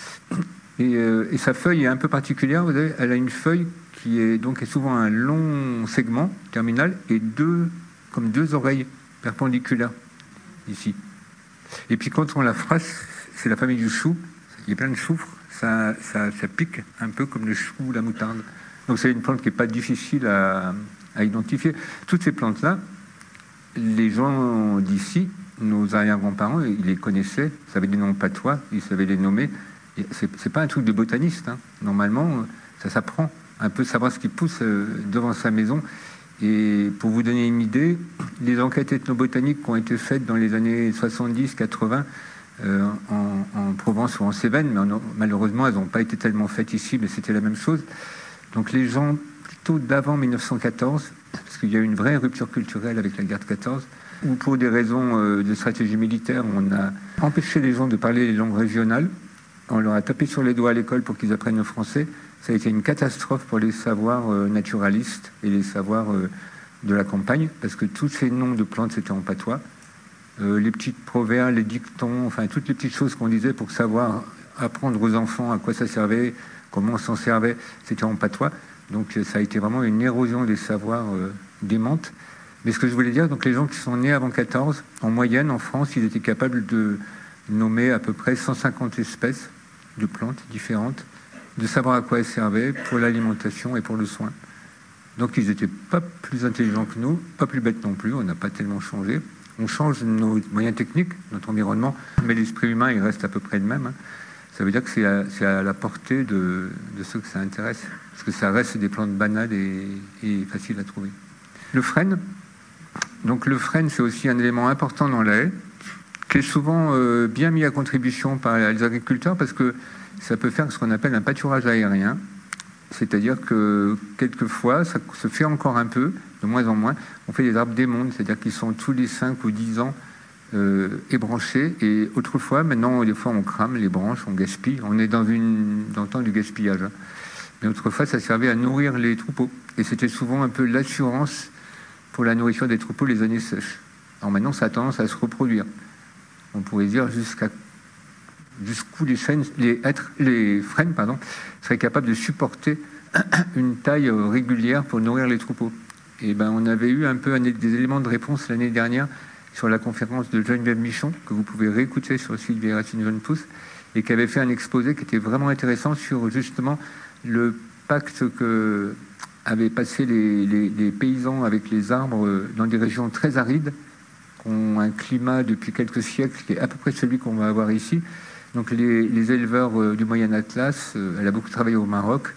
Et, euh, et sa feuille est un peu particulière, vous avez, elle a une feuille qui est donc est souvent un long segment terminal et deux, comme deux oreilles perpendiculaires ici. Et puis quand on la froisse, c'est la famille du chou, il y a plein de soufre, ça, ça, ça pique un peu comme le chou ou la moutarde. Donc c'est une plante qui n'est pas difficile à, à identifier. Toutes ces plantes-là, les gens d'ici, nos arrière-grands-parents, ils les connaissaient, ils savaient des noms patois, ils savaient les nommer. C'est, c'est pas un truc de botaniste, hein. Normalement, ça s'apprend. Un peu savoir ce qui pousse devant sa maison. Et pour vous donner une idée, les enquêtes ethnobotaniques qui ont été faites dans les années soixante-dix quatre-vingts euh, en, en Provence ou en Cévennes, mais en, malheureusement, elles n'ont pas été tellement faites ici, mais c'était la même chose. Donc les gens plutôt d'avant mille neuf cent quatorze, parce qu'il y a eu une vraie rupture culturelle avec la guerre de quatorze, ou pour des raisons euh, de stratégie militaire, on a empêché les gens de parler les langues régionales. On leur a tapé sur les doigts à l'école pour qu'ils apprennent le français. Ça a été une catastrophe pour les savoirs euh, naturalistes et les savoirs euh, de la campagne, parce que tous ces noms de plantes, c'était en patois. Euh, les petites proverbes, les dictons, enfin toutes les petites choses qu'on disait pour savoir apprendre aux enfants à quoi ça servait, comment on s'en servait, c'était en patois. Donc ça a été vraiment une érosion des savoirs euh, démente. Mais ce que je voulais dire, donc les gens qui sont nés avant quatorze, en moyenne, en France, ils étaient capables de nommer à peu près cent cinquante espèces de plantes différentes, de savoir à quoi elles servaient pour l'alimentation et pour le soin. Donc ils n'étaient pas plus intelligents que nous, pas plus bêtes non plus, on n'a pas tellement changé. On change nos moyens techniques, notre environnement, mais l'esprit humain, il reste à peu près le même. Hein. Ça veut dire que c'est à, c'est à la portée de, de ceux que ça intéresse, parce que ça reste des plantes banales et, et faciles à trouver. Le frêne, donc le frêne, c'est aussi un élément important dans la haie, qui est souvent euh, bien mis à contribution par les agriculteurs, parce que ça peut faire ce qu'on appelle un pâturage aérien. C'est-à-dire que quelquefois, ça se fait encore un peu, de moins en moins, on fait des arbres d'émonde, c'est-à-dire qu'ils sont tous les cinq ou dix ans euh, ébranchés. Et autrefois, maintenant, des fois, on crame les branches, on gaspille. On est dans, une, dans le temps du gaspillage. Hein. Mais autrefois, ça servait à nourrir les troupeaux. Et c'était souvent un peu l'assurance pour la nourriture des troupeaux les années sèches. Alors maintenant, ça a tendance à se reproduire. On pourrait dire jusqu'à jusqu'où les, chaînes, les, êtres, les frênes pardon, seraient capables de supporter une taille régulière pour nourrir les troupeaux. Et ben, on avait eu un peu un, des éléments de réponse l'année dernière sur la conférence de Geneviève Michon, que vous pouvez réécouter sur le site des Racines Jeunes Pousses, et qui avait fait un exposé qui était vraiment intéressant sur justement le pacte que avaient passé les, les, les paysans avec les arbres dans des régions très arides, qui ont un climat depuis quelques siècles qui est à peu près celui qu'on va avoir ici. Donc les, les éleveurs euh, du Moyen Atlas, euh, elle a beaucoup travaillé au Maroc,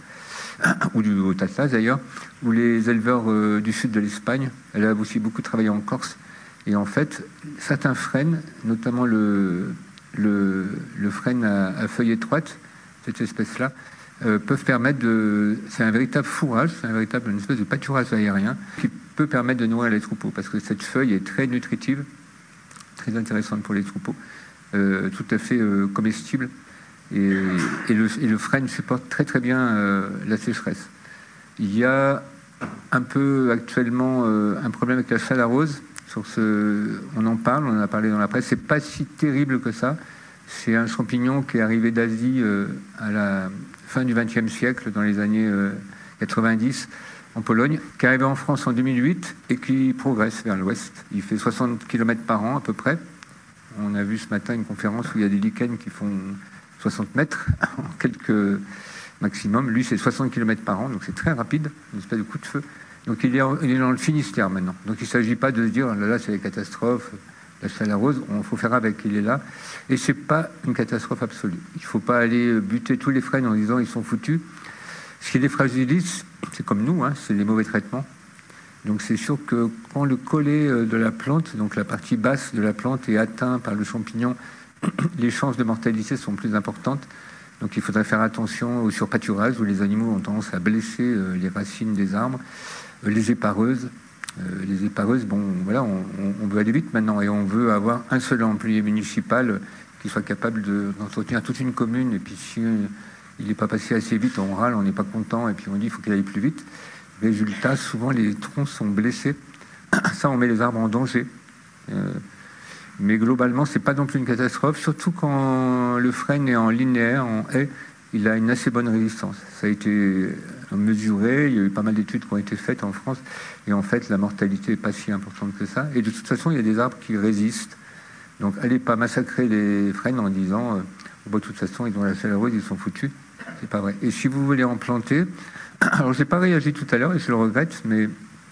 ou du Haut Atlas d'ailleurs, ou les éleveurs euh, du sud de l'Espagne, elle a aussi beaucoup travaillé en Corse. Et en fait, certains frênes, notamment le, le, le frêne à, à feuilles étroites, cette espèce-là, euh, peuvent permettre de... C'est un véritable fourrage, c'est un véritable, une espèce de pâturage aérien qui peut permettre de nourrir les troupeaux, parce que cette feuille est très nutritive, très intéressante pour les troupeaux. Euh, tout à fait euh, comestible et, et, le, et le frêne supporte très très bien euh, la sécheresse. Il y a un peu actuellement euh, un problème avec la chalarose. Sur ce, on en parle, on en a parlé dans la presse. C'est pas si terrible que ça. C'est un champignon qui est arrivé d'Asie euh, à la fin du vingtième siècle, dans les années euh, quatre-vingt-dix, en Pologne, qui est arrivé en France en deux mille huit et qui progresse vers l'ouest. Il fait soixante kilomètres par an à peu près. On a vu ce matin une conférence où il y a des lichens qui font soixante mètres en quelques maximum. Lui, c'est soixante kilomètres par an, donc c'est très rapide, une espèce de coup de feu. Donc il est, il est dans le Finistère maintenant. Donc il ne s'agit pas de se dire, là, là c'est la catastrophe, la chalarose, il faut faire avec, il est là. Et ce n'est pas une catastrophe absolue. Il ne faut pas aller buter tous les frênes en disant ils sont foutus. Ce qui les fragilise, c'est comme nous, hein, c'est les mauvais traitements. Donc c'est sûr que quand le collet de la plante, donc la partie basse de la plante, est atteint par le champignon, les chances de mortalité sont plus importantes. Donc il faudrait faire attention au surpâturage où les animaux ont tendance à blesser les racines des arbres, les épareuses. Les épareuses, bon, voilà, on, on veut aller vite maintenant et on veut avoir un seul employé municipal qui soit capable d'entretenir toute une commune. Et puis si il n'est pas passé assez vite, on râle, on n'est pas content et puis on dit qu'il faut qu'il aille plus vite. Résultat, souvent les troncs sont blessés. Ça, on met les arbres en danger. Euh, mais globalement, c'est pas non plus une catastrophe, surtout quand le frêne est en linéaire, en haie, il a une assez bonne résistance. Ça a été mesuré, il y a eu pas mal d'études qui ont été faites en France, et en fait, la mortalité n'est pas si importante que ça. Et de toute façon, il y a des arbres qui résistent. Donc, allez pas massacrer les frênes en disant, euh, bon, de toute façon, ils ont la chalarose, ils sont foutus. C'est pas vrai. Et si vous voulez en planter, alors, je n'ai pas réagi tout à l'heure et je le regrette, mais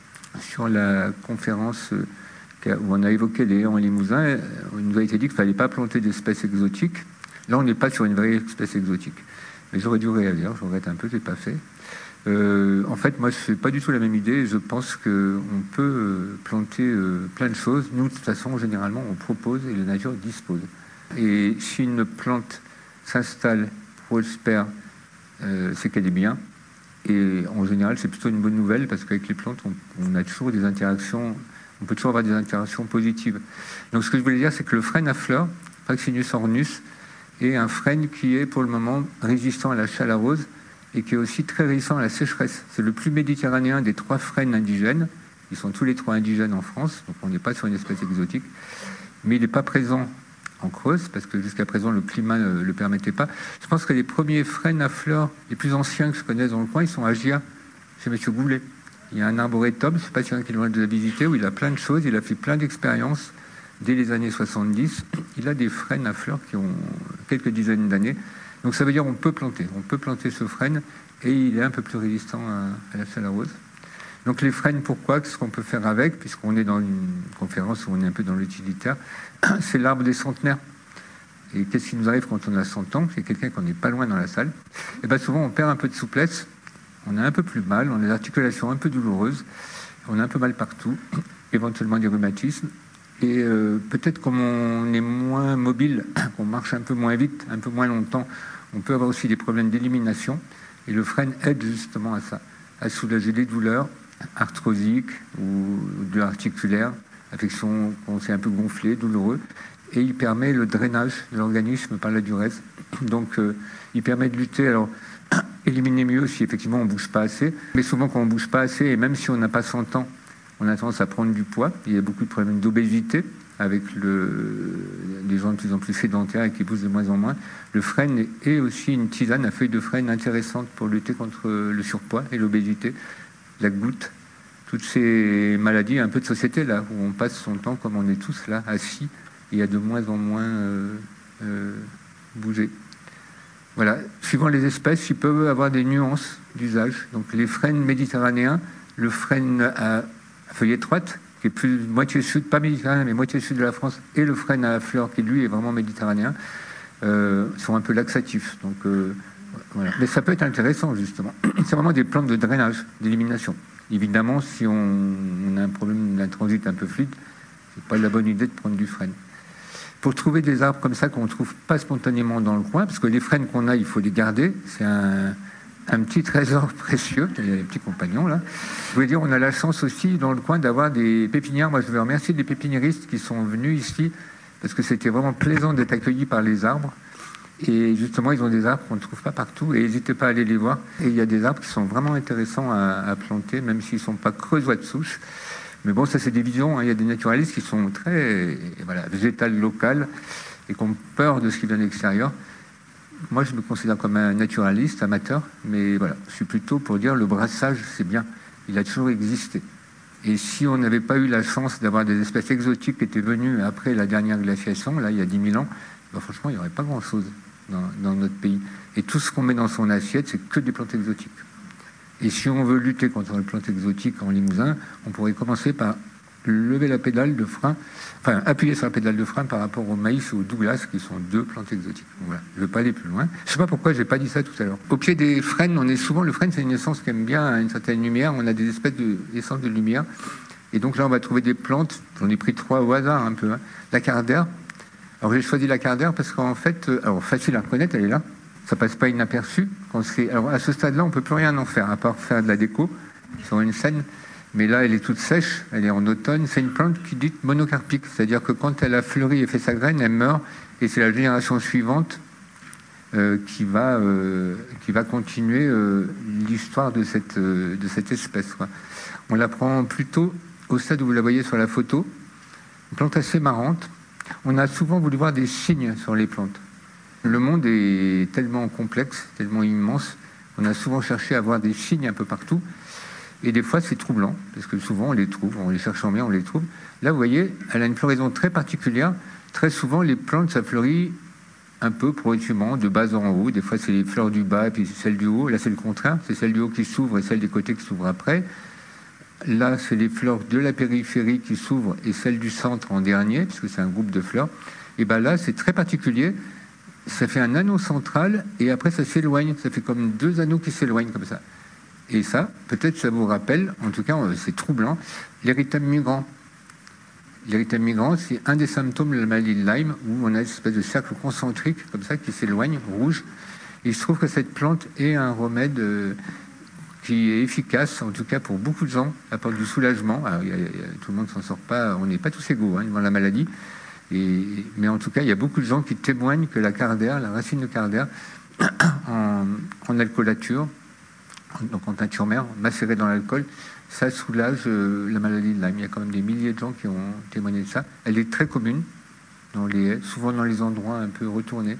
sur la conférence où on a évoqué les haies en Limousin, il nous a été dit qu'il ne fallait pas planter d'espèces exotiques. Là, on n'est pas sur une vraie espèce exotique. Mais j'aurais dû réagir, je regrette un peu, je ne l'ai pas fait. Euh, en fait, moi, je n'ai pas du tout la même idée. Je pense qu'on peut planter plein de choses. Nous, de toute façon, généralement, on propose et la nature dispose. Et si une plante s'installe, prospère, euh, c'est qu'elle est bien. Et en général, c'est plutôt une bonne nouvelle parce qu'avec les plantes, on, on a toujours des interactions, on peut toujours avoir des interactions positives. Donc ce que je voulais dire, c'est que le frêne à fleurs, Fraxinus ornus, est un frêne qui est pour le moment résistant à la chalarose et qui est aussi très résistant à la sécheresse. C'est le plus méditerranéen des trois frênes indigènes. Ils sont tous les trois indigènes en France, donc on n'est pas sur une espèce exotique. Mais il n'est pas présent en Creuse, parce que jusqu'à présent, le climat ne le permettait pas. Je pense que les premiers frênes à fleurs, les plus anciens que je connaisse dans le coin, ils sont à Gia, chez M. Goulet. Il y a un arboretum, je ne sais pas si un qui a déjà visité, où il a plein de choses, il a fait plein d'expériences dès les années soixante-dix. Il a des frênes à fleurs qui ont quelques dizaines d'années. Donc ça veut dire qu'on peut planter. On peut planter ce frêne et il est un peu plus résistant à, à la salarose. Donc les frênes, pourquoi? Qu'est-ce qu'on peut faire avec? Puisqu'on est dans une conférence où on est un peu dans l'utilitaire. C'est l'arbre des centenaires. Et qu'est-ce qui nous arrive quand on a cent ans? C'est quelqu'un qu'on n'est pas loin dans la salle. Et bien souvent, on perd un peu de souplesse. On a un peu plus mal. On a les articulations un peu douloureuses. On a un peu mal partout. Éventuellement des rhumatismes. Et euh, peut-être comme on est moins mobile, qu'on marche un peu moins vite, un peu moins longtemps, on peut avoir aussi des problèmes d'élimination. Et le frêne aide justement à ça, à soulager les douleurs arthrosiques ou de articulaires, affections qu'on s'est un peu gonflées, douloureux. Et il permet le drainage de l'organisme par la duresse. Donc euh, il permet de lutter, alors éliminer mieux si effectivement on ne bouge pas assez. Mais souvent quand on ne bouge pas assez, et même si on n'a pas cent ans, on a tendance à prendre du poids. Il y a beaucoup de problèmes d'obésité avec le, des gens de plus en plus sédentaires et qui bougent de moins en moins. Le frêne est aussi une tisane à feuilles de frêne intéressante pour lutter contre le surpoids et l'obésité. La goutte, toutes ces maladies un peu de société là, où on passe son temps comme on est tous là, assis, et à de moins en moins euh, euh, bouger. Voilà. Suivant les espèces, ils peuvent avoir des nuances d'usage. Donc les frênes méditerranéens, le frêne à feuille étroite, qui est plus moitié sud, pas méditerranéen, mais moitié sud de la France, et le frêne à fleurs, qui lui est vraiment méditerranéen, euh, sont un peu laxatifs. Donc, euh, voilà. Mais ça peut être intéressant, justement. C'est vraiment des plantes de drainage, d'élimination. Évidemment, si on, on a un problème d'un transit un peu fluide, c'est pas la bonne idée de prendre du frêne. Pour trouver des arbres comme ça qu'on ne trouve pas spontanément dans le coin, parce que les frênes qu'on a, il faut les garder, c'est un... un petit trésor précieux, il y a les petits compagnons là. Je voulais dire, on a la chance aussi dans le coin d'avoir des pépinières. Moi, je veux remercier les pépiniéristes qui sont venus ici, parce que c'était vraiment plaisant d'être accueillis par les arbres. Et justement, ils ont des arbres qu'on ne trouve pas partout, et n'hésitez pas à aller les voir. Et il y a des arbres qui sont vraiment intéressants à, à planter, même s'ils ne sont pas creusois de souche. Mais bon, ça c'est des visions, hein. Il y a des naturalistes qui sont très voilà, végétales locales, et qui ont peur de ce qui vient de l'extérieur. Moi, je me considère comme un naturaliste, amateur, mais voilà, je suis plutôt pour dire le brassage, c'est bien. Il a toujours existé. Et si on n'avait pas eu la chance d'avoir des espèces exotiques qui étaient venues après la dernière glaciation, là, il y a dix mille ans, ben, franchement, il n'y aurait pas grand-chose dans, dans notre pays. Et tout ce qu'on met dans son assiette, c'est que des plantes exotiques. Et si on veut lutter contre les plantes exotiques en Limousin, on pourrait commencer par lever la pédale de frein, enfin appuyer sur la pédale de frein par rapport au maïs ou au Douglas, qui sont deux plantes exotiques. Voilà. Je ne veux pas aller plus loin. Je ne sais pas pourquoi je n'ai pas dit ça tout à l'heure. Au pied des frênes, on est souvent, le frêne c'est une essence qui aime bien une certaine lumière, on a des espèces d'essence de, de lumière, et donc là on va trouver des plantes, j'en ai pris trois au hasard un peu, hein. La cardère. Alors j'ai choisi la cardère parce qu'en fait, euh, alors facile à reconnaître, elle est là, ça passe pas inaperçu. Quand alors à ce stade-là, on ne peut plus rien en faire, à part faire de la déco sur une scène. Mais là, elle est toute sèche, elle est en automne. C'est une plante qui dit monocarpique, c'est-à-dire que quand elle a fleuri et fait sa graine, elle meurt, et c'est la génération suivante euh, qui, va, euh, qui va continuer euh, l'histoire de cette, euh, de cette espèce, quoi. On la prend plutôt au stade où vous la voyez sur la photo, une plante assez marrante. On a souvent voulu voir des signes sur les plantes. Le monde est tellement complexe, tellement immense, on a souvent cherché à voir des signes un peu partout. Et des fois, c'est troublant, parce que souvent, on les trouve, en les cherchant bien, on les trouve. Là, vous voyez, elle a une floraison très particulière. Très souvent, les plantes, ça fleurit un peu progressivement, de bas en haut. Des fois, c'est les fleurs du bas et puis celles du haut. Là, c'est le contraire. C'est celles du haut qui s'ouvrent et celles des côtés qui s'ouvrent après. Là, c'est les fleurs de la périphérie qui s'ouvrent et celles du centre en dernier, puisque c'est un groupe de fleurs. Et bien là, c'est très particulier. Ça fait un anneau central et après, ça s'éloigne. Ça fait comme deux anneaux qui s'éloignent comme ça. Et ça, peut-être ça vous rappelle, en tout cas c'est troublant, l'érythème migrant. L'érythème migrant, c'est un des symptômes de la maladie de Lyme, où on a une espèce de cercle concentrique, comme ça, qui s'éloigne, rouge. Et il se trouve que cette plante est un remède euh, qui est efficace, en tout cas pour beaucoup de gens, apporte du soulagement. Alors, y a, y a, tout le monde ne s'en sort pas, on n'est pas tous égaux hein, devant la maladie. Et, mais en tout cas, il y a beaucoup de gens qui témoignent que la cardère, la racine de cardère, en, en alcoolature, donc en teinture mère, macérée dans l'alcool, ça soulage euh, la maladie de Lyme. Il y a quand même des milliers de gens qui ont témoigné de ça. Elle est très commune, dans les, souvent dans les endroits un peu retournés.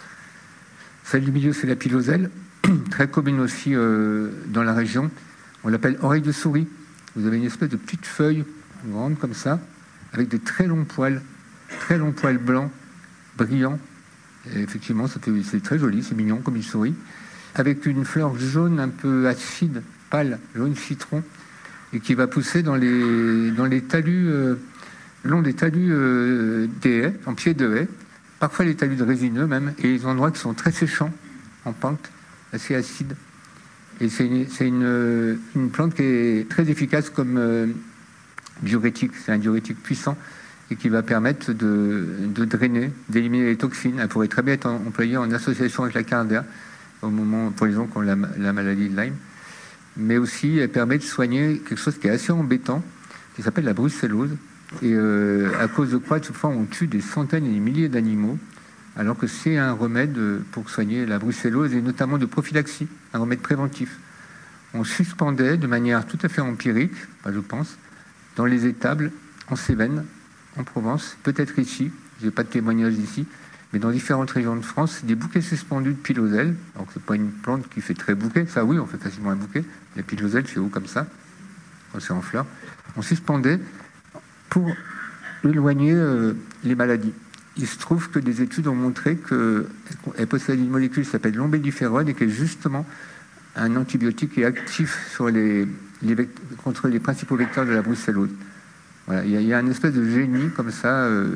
Celle du milieu, c'est la piloselle, très commune aussi euh, dans la région. On l'appelle oreille de souris. vous avez une espèce de petite feuille grande comme ça, avec de très longs poils, très longs poils blancs, brillants. Et effectivement, ça fait, c'est très joli, c'est mignon comme une souris, avec une fleur jaune un peu acide, pâle, jaune citron, et qui va pousser dans les, dans les talus, euh, le long des talus euh, des haies, en pied de haies, parfois les talus de résineux même, et les endroits qui sont très séchants, en pente, assez acides. Et c'est une, c'est une, une plante qui est très efficace comme euh, diurétique. C'est un diurétique puissant et qui va permettre de, de drainer, d'éliminer les toxines. Elle pourrait très bien être employée en association avec la cardiaque au moment, pour les gens qui ont la, la maladie de Lyme. Mais aussi, elle permet de soigner quelque chose qui est assez embêtant, qui s'appelle la brucellose. Et euh, à cause de quoi, toutefois, on tue des centaines et des milliers d'animaux, alors que c'est un remède pour soigner la brucellose, et notamment de prophylaxie, un remède préventif. On suspendait de manière tout à fait empirique, je pense, dans les étables, en Cévennes, en Provence, peut-être ici, je n'ai pas de témoignage ici, mais dans différentes régions de France, des bouquets suspendus de piloselle. Donc c'est pas une plante qui fait très bouquet, ça oui, on fait facilement un bouquet. La piloselle fait haut comme ça, quand c'est en fleurs. On suspendait pour éloigner euh, les maladies. Il se trouve que des études ont montré qu'elle possède une molécule qui s'appelle l'ombelliférone et qui est justement un antibiotique qui est actif sur les, les vect- contre les principaux vecteurs de la brucellose. Voilà, il y a, il y a un espèce de génie comme ça, euh,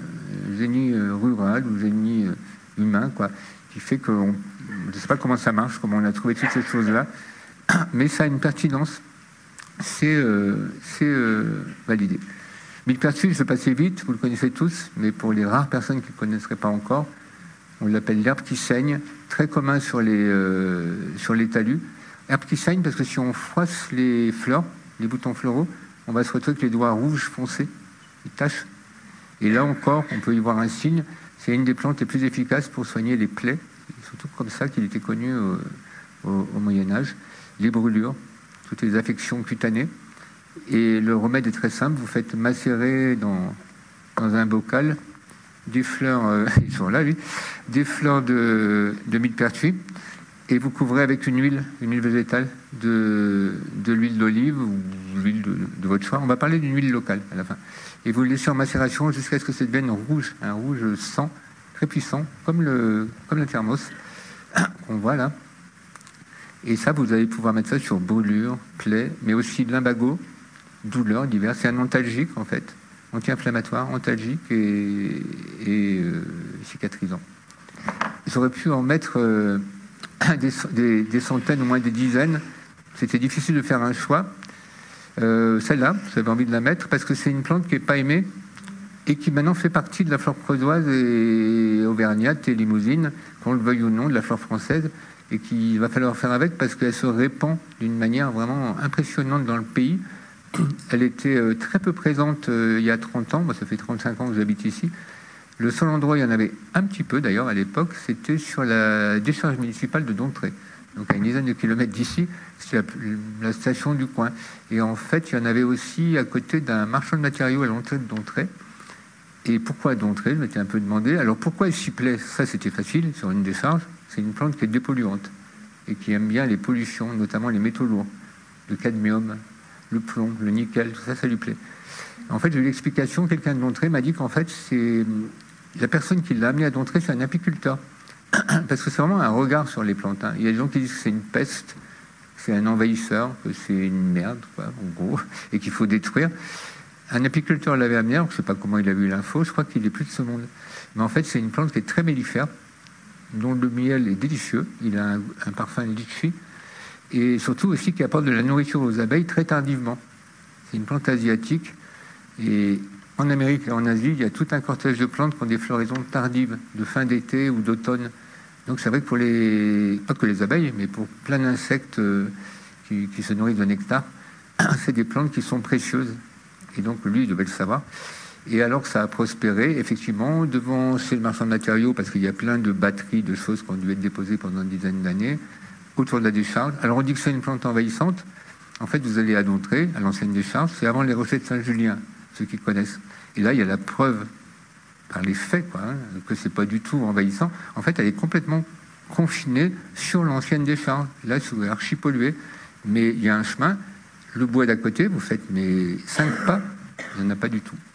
génie euh, rural ou génie euh, humain, quoi, qui fait que on, je ne sais pas comment ça marche, comment on a trouvé toutes ces choses-là, mais ça a une pertinence, c'est, euh, c'est euh, validé. Millepertuis, je vais passer vite, vous le connaissez tous, mais pour les rares personnes qui ne connaisseraient pas encore, on l'appelle l'herbe qui saigne, très commun sur les, euh, sur les talus. Herbe qui saigne parce que si on froisse les fleurs, les boutons floraux, on va se retrouver avec les doigts rouges foncés, les taches. Et là encore, on peut y voir un signe. C'est une des plantes les plus efficaces pour soigner les plaies, surtout comme ça qu'il était connu au, au, au Moyen-Âge, les brûlures, toutes les affections cutanées. Et le remède est très simple, vous faites macérer dans, dans un bocal des fleurs, euh, ils sont là, lui, des fleurs de, de millepertuis, et vous couvrez avec une huile, une huile végétale, de, de l'huile d'olive ou l'huile de, de votre choix. On va parler d'une huile locale à la fin. Et vous le laissez en macération jusqu'à ce que ça devienne rouge, un rouge sang très puissant, comme le, comme le thermos qu'on voit là. Et ça, vous allez pouvoir mettre ça sur brûlure, plaies, mais aussi lumbago, douleurs diverses. C'est un antalgique en fait, anti-inflammatoire, antalgique et, et euh, cicatrisant. J'aurais pu en mettre euh, des, des, des centaines, au moins des dizaines. C'était difficile de faire un choix. Euh, celle-là, j'avais envie de la mettre parce que c'est une plante qui n'est pas aimée et qui maintenant fait partie de la flore creusoise et auvergnate et limousine, qu'on le veuille ou non, de la flore française, et qu'il va falloir faire avec parce qu'elle se répand d'une manière vraiment impressionnante dans le pays. Elle était euh, très peu présente euh, il y a trente ans, moi, ça fait trente-cinq ans que j'habite ici. Le seul endroit où il y en avait un petit peu d'ailleurs à l'époque, c'était sur la décharge municipale de Dontré. Donc à une dizaine de kilomètres d'ici, c'est la, la station du coin. Et en fait, il y en avait aussi à côté d'un marchand de matériaux à l'entrée de Dontré. Et pourquoi Dontré? Je m'étais un peu demandé. Alors pourquoi elle s'y plaît? Ça, c'était facile, sur une décharge. C'est une plante qui est dépolluante et qui aime bien les pollutions, notamment les métaux lourds, le cadmium, le plomb, le nickel, tout ça, ça lui plaît. En fait, j'ai eu l'explication, quelqu'un de Dontré m'a dit qu'en fait, c'est la personne qui l'a amené à Dontré, c'est un apiculteur. Parce que c'est vraiment un regard sur les plantes. Hein. Il y a des gens qui disent que c'est une peste, c'est un envahisseur, que c'est une merde, quoi, en gros, et qu'il faut détruire. Un apiculteur l'avait amené, alors je ne sais pas comment il a vu l'info, je crois qu'il n'est plus de ce monde. Mais en fait, c'est une plante qui est très mellifère, dont le miel est délicieux, il a un, un parfum litchi, et surtout aussi qui apporte de la nourriture aux abeilles très tardivement. C'est une plante asiatique, et en Amérique et en Asie, il y a tout un cortège de plantes qui ont des floraisons tardives, de fin d'été ou d'automne. Donc c'est vrai que pour les, pas que les abeilles, mais pour plein d'insectes euh, qui, qui se nourrissent de nectar, c'est des plantes qui sont précieuses. Et donc lui, il devait le savoir. Et alors que ça a prospéré, effectivement, devant chez le marchand de matériaux, parce qu'il y a plein de batteries, de choses qui ont dû être déposées pendant une dizaine d'années, autour de la décharge. Alors on dit que c'est une plante envahissante. En fait, vous allez à Dontré, à l'ancienne décharge, c'est avant les rochers de Saint-Julien, ceux qui connaissent. Et là, il y a la preuve, par les faits, quoi, hein, que c'est pas du tout envahissant. En fait, elle est complètement confinée sur l'ancienne décharge. Là, c'est archi pollué, mais il y a un chemin. le bois d'à côté, vous faites mais cinq pas, il n'y en a pas du tout.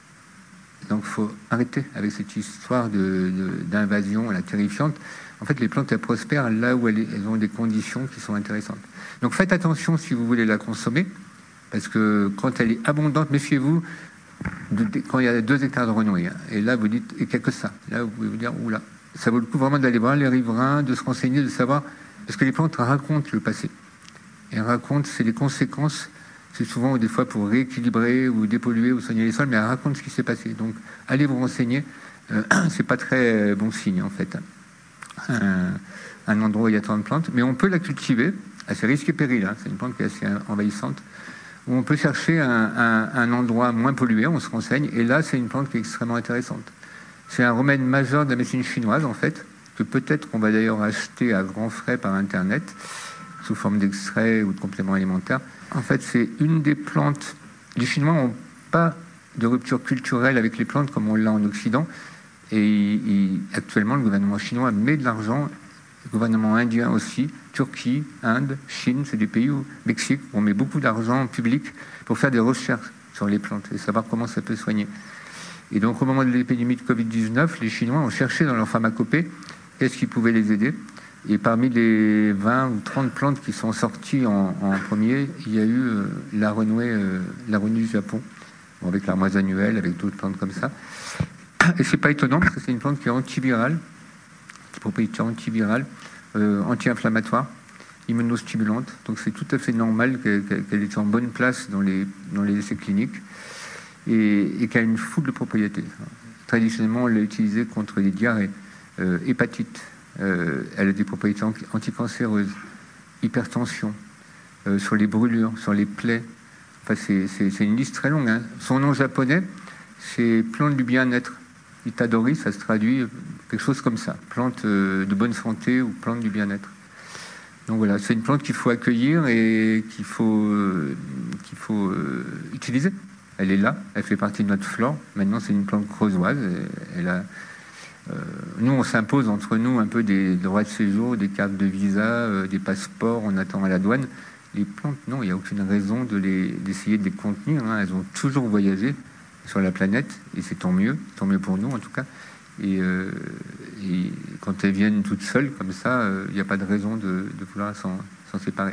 Donc il faut arrêter avec cette histoire de, de, d'invasion la terrifiante. En fait, les plantes, elles prospèrent là où elles, elles ont des conditions qui sont intéressantes. Donc faites attention si vous voulez la consommer, parce que quand elle est abondante, méfiez-vous de, de, quand il y a deux hectares de renouée. Hein, et là, vous dites, et qu'il n'y a que ça. Là, vous pouvez vous dire, oula, ça vaut le coup vraiment d'aller voir les riverains, de se renseigner, de savoir, parce que les plantes racontent le passé. Elles racontent, c'est les conséquences. C'est souvent des fois pour rééquilibrer ou dépolluer ou soigner les sols, mais elle raconte ce qui s'est passé. Donc, allez vous renseigner. Euh, c'est pas très bon signe, en fait. Un, un endroit où il y a tant de plantes, mais on peut la cultiver à ses risques et périls. Hein. C'est une plante qui est assez envahissante. Où on peut chercher un, un, un endroit moins pollué, on se renseigne, et là, c'est une plante qui est extrêmement intéressante. C'est un remède majeur de la médecine chinoise, en fait, que peut-être qu'on va d'ailleurs acheter à grands frais par Internet, sous forme d'extrait ou de compléments alimentaires. En fait, c'est une des plantes. Les Chinois n'ont pas de rupture culturelle avec les plantes comme on l'a en Occident. Et, et actuellement, le gouvernement chinois met de l'argent, le gouvernement indien aussi, Turquie, Inde, Chine, c'est des pays où, Mexique, où on met beaucoup d'argent public pour faire des recherches sur les plantes et savoir comment ça peut soigner. Et donc, au moment de l'épidémie de covid dix-neuf, les Chinois ont cherché dans leur pharmacopée qu'est-ce qui pouvait les aider. Et parmi les vingt ou trente plantes qui sont sorties en, en premier, il y a eu euh, la renouée, euh, la renouée du Japon, bon, avec l'armoise annuelle, avec d'autres plantes comme ça. Et c'est pas étonnant parce que c'est une plante qui est antivirale, qui est propriété antivirale, euh, anti-inflammatoire, immunostimulante. Donc c'est tout à fait normal qu'elle, qu'elle est en bonne place dans les, dans les essais cliniques et, et qu'elle a une foule de propriétés. Traditionnellement, on l'a utilisée contre les diarrhées, euh, hépatites. Euh, elle a des propriétés anticancéreuses, hypertension, euh, sur les brûlures, sur les plaies. Enfin, c'est, c'est, c'est une liste très longue. Hein. Son nom japonais, c'est plante du bien-être. Itadori, ça se traduit quelque chose comme ça. Plante euh, de bonne santé ou plante du bien-être. Donc voilà, c'est une plante qu'il faut accueillir et qu'il faut, euh, qu'il faut euh, utiliser. Elle est là, elle fait partie de notre flore. Maintenant, c'est une plante creusoise. Elle a... Euh, nous, on s'impose entre nous un peu des droits de séjour, des cartes de visa, euh, des passeports, on attend à la douane. Les plantes, non, il n'y a aucune raison de les, d'essayer de les contenir. Hein. Elles ont toujours voyagé sur la planète, et c'est tant mieux, tant mieux pour nous en tout cas. Et, euh, et quand elles viennent toutes seules, comme ça, il euh, n'y a pas de raison de, de vouloir s'en, s'en séparer.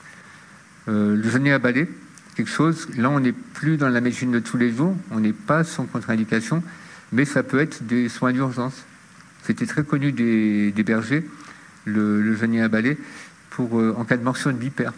Euh, le genêt à balai, quelque chose, là on n'est plus dans la médecine de tous les jours, on n'est pas sans contre-indication, mais ça peut être des soins d'urgence. C'était très connu des, des bergers, le, le genêt à balai, pour, euh, en cas de morsure de vipère.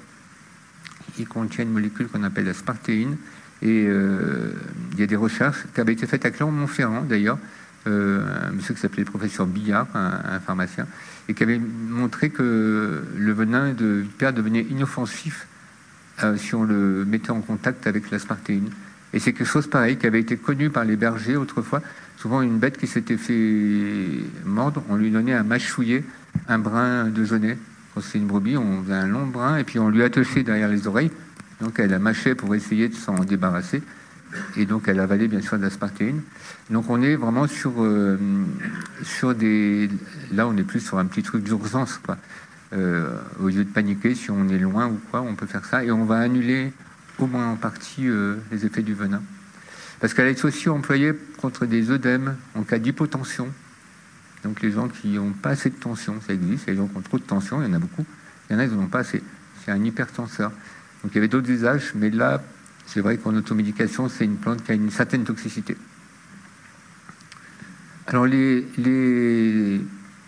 Il contient une molécule qu'on appelle la spartéine, et euh, il y a des recherches qui avaient été faites à Clermont-Ferrand, d'ailleurs, euh, un monsieur qui s'appelait le professeur Billard, un, un pharmacien, et qui avait montré que le venin de vipère devenait inoffensif euh, si on le mettait en contact avec la spartéine. Et c'est quelque chose pareil qui avait été connu par les bergers autrefois. Souvent, une bête qui s'était fait mordre, on lui donnait à mâchouiller un brin de genêt. Quand c'est une brebis, on faisait un long brin et puis on lui attachait derrière les oreilles. Donc elle a mâché pour essayer de s'en débarrasser. Et donc elle avalait bien sûr de la spartéine. Donc on est vraiment sur, euh, sur des... Là, on est plus sur un petit truc d'urgence, quoi. Euh, au lieu de paniquer, si on est loin ou quoi, on peut faire ça. Et on va annuler au moins en partie euh, les effets du venin. Parce qu'elle est aussi employée contre des œdèmes en cas d'hypotension. Donc les gens qui n'ont pas assez de tension, ça existe. Les gens qui ont trop de tension, il y en a beaucoup. Il y en a, ils n'en ont pas assez. C'est un hypertenseur. Donc il y avait d'autres usages, mais là, c'est vrai qu'en automédication, c'est une plante qui a une certaine toxicité. Alors les, les,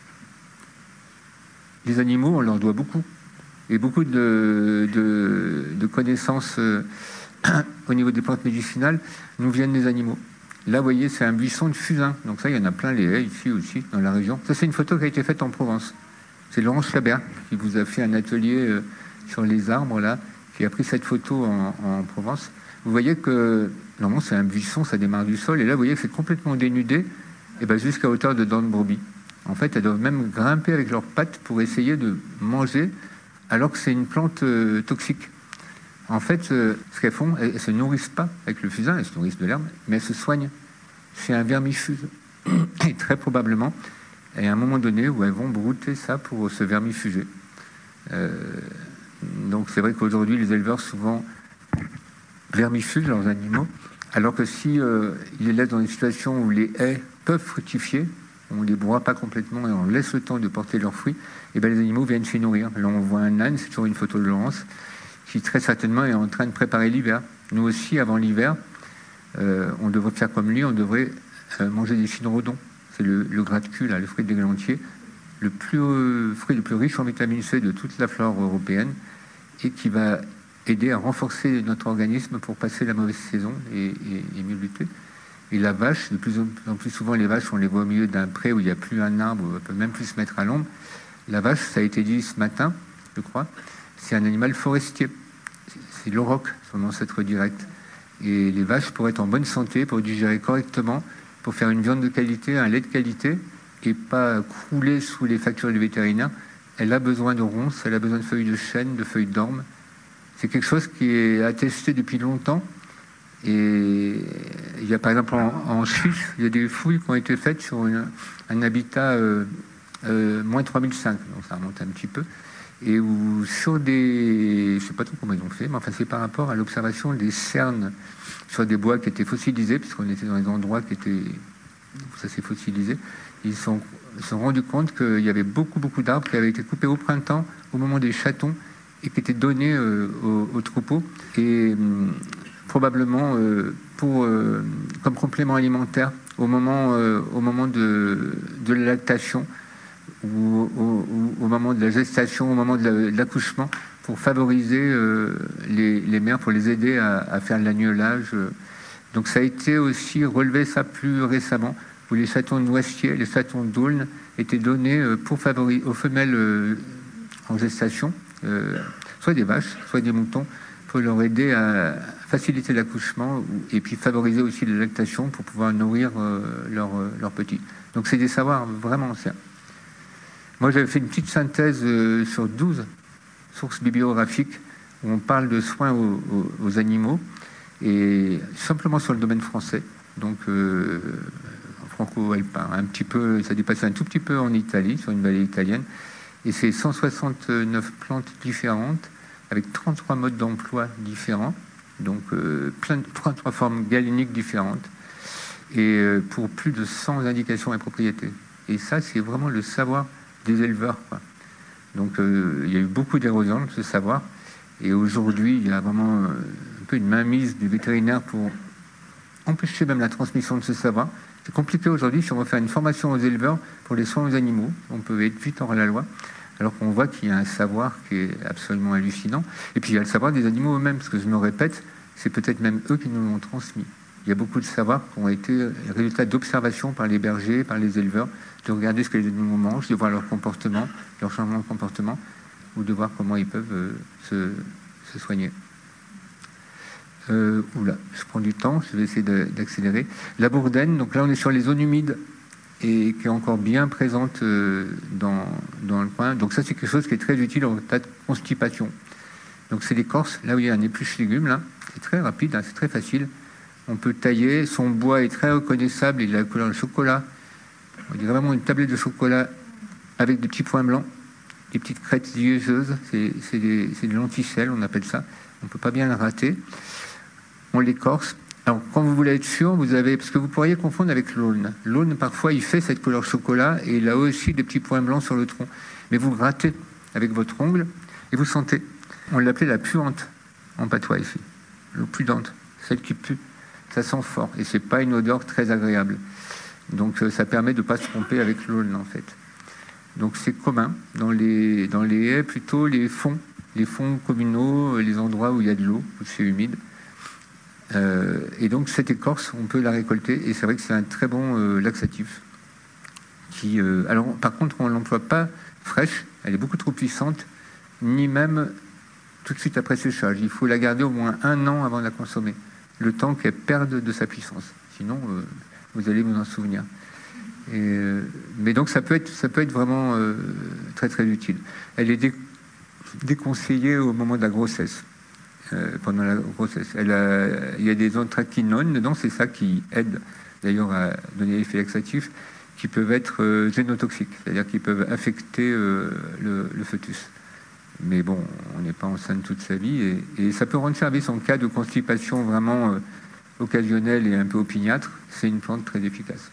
les animaux, on leur doit beaucoup. Et beaucoup de, de, de connaissances euh, au niveau des plantes médicinales nous viennent des animaux. Là, vous voyez, c'est un buisson de fusain. Donc ça, il y en a plein les haies ici aussi, dans la région. Ça, c'est une photo qui a été faite en Provence. C'est Laurent Chabert qui vous a fait un atelier euh, sur les arbres, là, qui a pris cette photo en, en Provence. Vous voyez que, normalement, c'est un buisson, ça démarre du sol. Et là, vous voyez que c'est complètement dénudé, et ben, jusqu'à hauteur de dents de brebis. En fait, elles doivent même grimper avec leurs pattes pour essayer de manger, alors que c'est une plante euh, toxique. En fait, euh, ce qu'elles font, elles ne se nourrissent pas avec le fusain, elles se nourrissent de l'herbe, mais elles se soignent. C'est un vermifuge. Et très probablement, il y a un moment donné où elles vont brouter ça pour se vermifuger. Euh, donc c'est vrai qu'aujourd'hui, les éleveurs souvent vermifugent leurs animaux, alors que si euh, ils les laissent dans des situations où les haies peuvent fructifier, on ne les broie pas complètement et on laisse le temps de porter leurs fruits, et bien les animaux viennent s'y nourrir. Là on voit un âne, c'est toujours une photo de Laurence, qui très certainement est en train de préparer l'hiver. Nous aussi, avant l'hiver, euh, on devrait faire comme lui, on devrait euh, manger des chinrodons. C'est le, le gras-de-cul, le fruit des glantiers, le plus, euh, fruit le plus riche en vitamine C de toute la flore européenne, et qui va aider à renforcer notre organisme pour passer la mauvaise saison et, et, et mieux lutter. Et la vache, de plus en plus souvent, les vaches, on les voit au milieu d'un pré où il n'y a plus un arbre, où on peut même plus se mettre à l'ombre. La vache, ça a été dit ce matin, je crois, c'est un animal forestier. C'est l'auroch, son ancêtre direct. Et les vaches, pour être en bonne santé, pour digérer correctement, pour faire une viande de qualité, un lait de qualité, et pas crouler sous les factures du vétérinaire, elle a besoin de ronces, elle a besoin de feuilles de chêne, de feuilles d'orme. C'est quelque chose qui est attesté depuis longtemps. Et il y a par exemple en, en Suisse, il y a des fouilles qui ont été faites sur une, un habitat euh, euh, moins trois mille cinq, donc ça remonte un petit peu, et où sur des, je ne sais pas trop comment ils ont fait, mais enfin c'est par rapport à l'observation des cernes sur des bois qui étaient fossilisés, puisqu'on était dans des endroits qui étaient, où ça s'est fossilisé, ils se sont, sont rendus compte qu'il y avait beaucoup beaucoup d'arbres qui avaient été coupés au printemps, au moment des chatons, et qui étaient donnés euh, aux, aux troupeaux, et hum, probablement euh, pour, euh, comme complément alimentaire au moment, euh, au moment de, de la lactation ou au, au moment de la gestation, au moment de l'accouchement, pour favoriser euh, les, les mères, pour les aider à, à faire l'agnelage. Donc ça a été aussi relevé ça plus récemment, où les chatons de noisetier, les chatons d'aulne étaient donnés pour favoriser aux femelles euh, en gestation, euh, soit des vaches, soit des moutons, pour leur aider à faciliter l'accouchement et puis favoriser aussi la lactation pour pouvoir nourrir euh, leurs leur petits. Donc c'est des savoirs vraiment anciens. Moi j'avais fait une petite synthèse euh, sur douze sources bibliographiques où on parle de soins aux, aux, aux animaux, et simplement sur le domaine français, donc euh, franco-alpin, un petit peu, ça dépasse un tout petit peu en Italie, sur une vallée italienne, et c'est cent soixante-neuf plantes différentes, avec trente-trois modes d'emploi différents, donc euh, plein de trente-trois formes galéniques différentes, et euh, pour plus de cent indications et propriétés. Et ça, c'est vraiment le savoir des éleveurs, quoi. Donc euh, il y a eu beaucoup d'érosion de ce savoir, et aujourd'hui, il y a vraiment euh, un peu une mainmise du vétérinaire pour empêcher même la transmission de ce savoir. C'est compliqué aujourd'hui, si on veut faire une formation aux éleveurs pour les soins aux animaux, on peut être vite hors la loi, alors qu'on voit qu'il y a un savoir qui est absolument hallucinant. Et puis il y a le savoir des animaux eux-mêmes, parce que je me répète, c'est peut-être même eux qui nous l'ont transmis. Il y a beaucoup de savoirs qui ont été résultats d'observation par les bergers, par les éleveurs, de regarder ce que les animaux mangent, de voir leur comportement, leur changement de comportement, ou de voir comment ils peuvent euh, se, se soigner. Euh, oula, je prends du temps, je vais essayer d'accélérer. La bourdaine, donc là on est sur les zones humides, et qui est encore bien présente euh, dans, dans le coin. Donc ça, c'est quelque chose qui est très utile en cas de constipation. Donc c'est l'écorce, là où il y a un épluche légumes, là, c'est très rapide, hein, c'est très facile. On peut tailler, son bois est très reconnaissable, il a la couleur de chocolat. On dirait vraiment une tablette de chocolat avec des petits points blancs, des petites crêtes liaiseuses, c'est des, des lenticelles, on appelle ça. On ne peut pas bien le rater. On l'écorce. Alors, quand vous voulez être sûr, vous avez, parce que vous pourriez confondre avec l'aulne. L'aulne, parfois, il fait cette couleur chocolat et il a aussi des petits points blancs sur le tronc. Mais vous grattez avec votre ongle et vous sentez. On l'appelait la puante en patois ici. Le puante, celle qui pue. Ça sent fort et c'est pas une odeur très agréable. Donc, ça permet de ne pas se tromper avec l'aulne, en fait. Donc, c'est commun dans les, dans les haies, plutôt les fonds, les fonds communaux, les endroits où il y a de l'eau, où c'est humide. Euh, et donc cette écorce, on peut la récolter, et c'est vrai que c'est un très bon euh, laxatif. Qui, euh, alors, par contre, on ne l'emploie pas fraîche, elle est beaucoup trop puissante, ni même tout de suite après séchage. Il faut la garder au moins un an avant de la consommer, le temps qu'elle perde de sa puissance. Sinon, euh, vous allez vous en souvenir. Et, euh, mais donc ça peut être, ça peut être vraiment euh, très très utile. Elle est dé déconseillée au moment de la grossesse. Euh, pendant la grossesse. Elle a, il y a des anthracinones dedans, c'est ça qui aide d'ailleurs à donner l'effet laxatif, qui peuvent être euh, génotoxiques, c'est-à-dire qu'ils peuvent affecter euh, le, le fœtus. mais bon, on n'est pas enceinte toute sa vie, et, et ça peut rendre service en cas de constipation vraiment euh, occasionnelle et un peu opiniâtre. C'est une plante très efficace.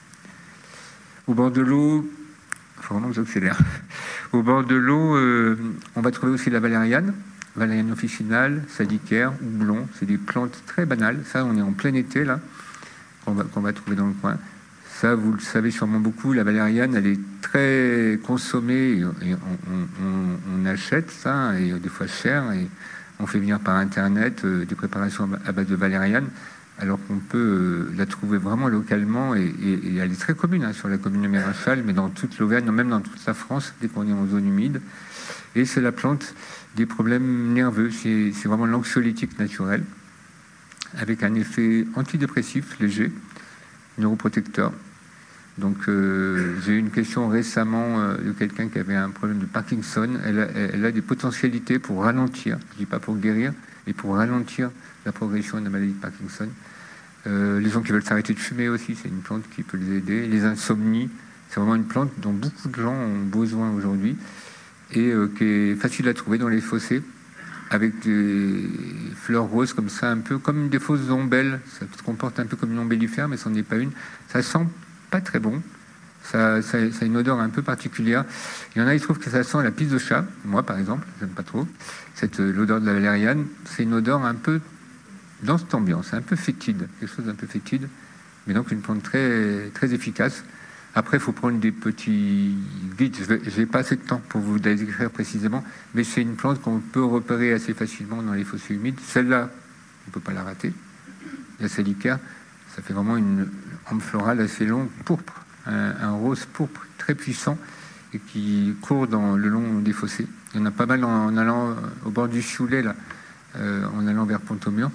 Au bord de l'eau, il faut vraiment que j'accélère. Au bord de l'eau, euh, on va trouver aussi la valériane, valériane officinale, salicaire, houblon. C'est des plantes très banales. Ça, on est en plein été, là, qu'on va, qu'on va trouver dans le coin. Ça, vous le savez sûrement beaucoup, la valériane, elle est très consommée. Et on, on, on achète ça, et des fois cher, et on fait venir par Internet euh, des préparations à base de valériane, alors qu'on peut euh, la trouver vraiment localement, et, et, et elle est très commune hein, sur la commune de Mirachal, mais dans toute l'Auvergne, même dans toute la France, dès qu'on est en zone humide. Et c'est la plante des problèmes nerveux, c'est, c'est vraiment l'anxiolytique naturel, avec un effet antidépressif léger, neuroprotecteur. Donc euh, j'ai eu une question récemment euh, de quelqu'un qui avait un problème de Parkinson. Elle a, elle a des potentialités pour ralentir, je ne dis pas pour guérir, mais pour ralentir la progression de la maladie de Parkinson. Euh, les gens qui veulent s'arrêter de fumer aussi, c'est une plante qui peut les aider. Les insomnies, c'est vraiment une plante dont beaucoup de gens ont besoin aujourd'hui et euh, qui est facile à trouver dans les fossés, avec des fleurs roses comme ça, un peu comme des fausses ombelles. Ça se comporte un peu comme une ombellifère, mais ce n'en est pas une. Ça sent pas très bon. Ça, ça, ça a une odeur un peu particulière. Il y en a, ils trouvent que ça sent la pisse de chat. Moi, par exemple, j'aime pas trop. Cette, l'odeur de la valériane, c'est une odeur un peu dans cette ambiance, un peu fétide, quelque chose d'un peu fétide, mais donc une plante très, très efficace. Après, il faut prendre des petits guides. Je n'ai pas assez de temps pour vous décrire précisément, mais c'est une plante qu'on peut repérer assez facilement dans les fossés humides. Celle-là, on ne peut pas la rater. La salicaire, ça fait vraiment une ambre florale assez longue, pourpre, un, un rose pourpre très puissant et qui court dans le long des fossés. Il y en a pas mal en, en allant au bord du Choulet, là, euh, en allant vers Pont-au-Mur.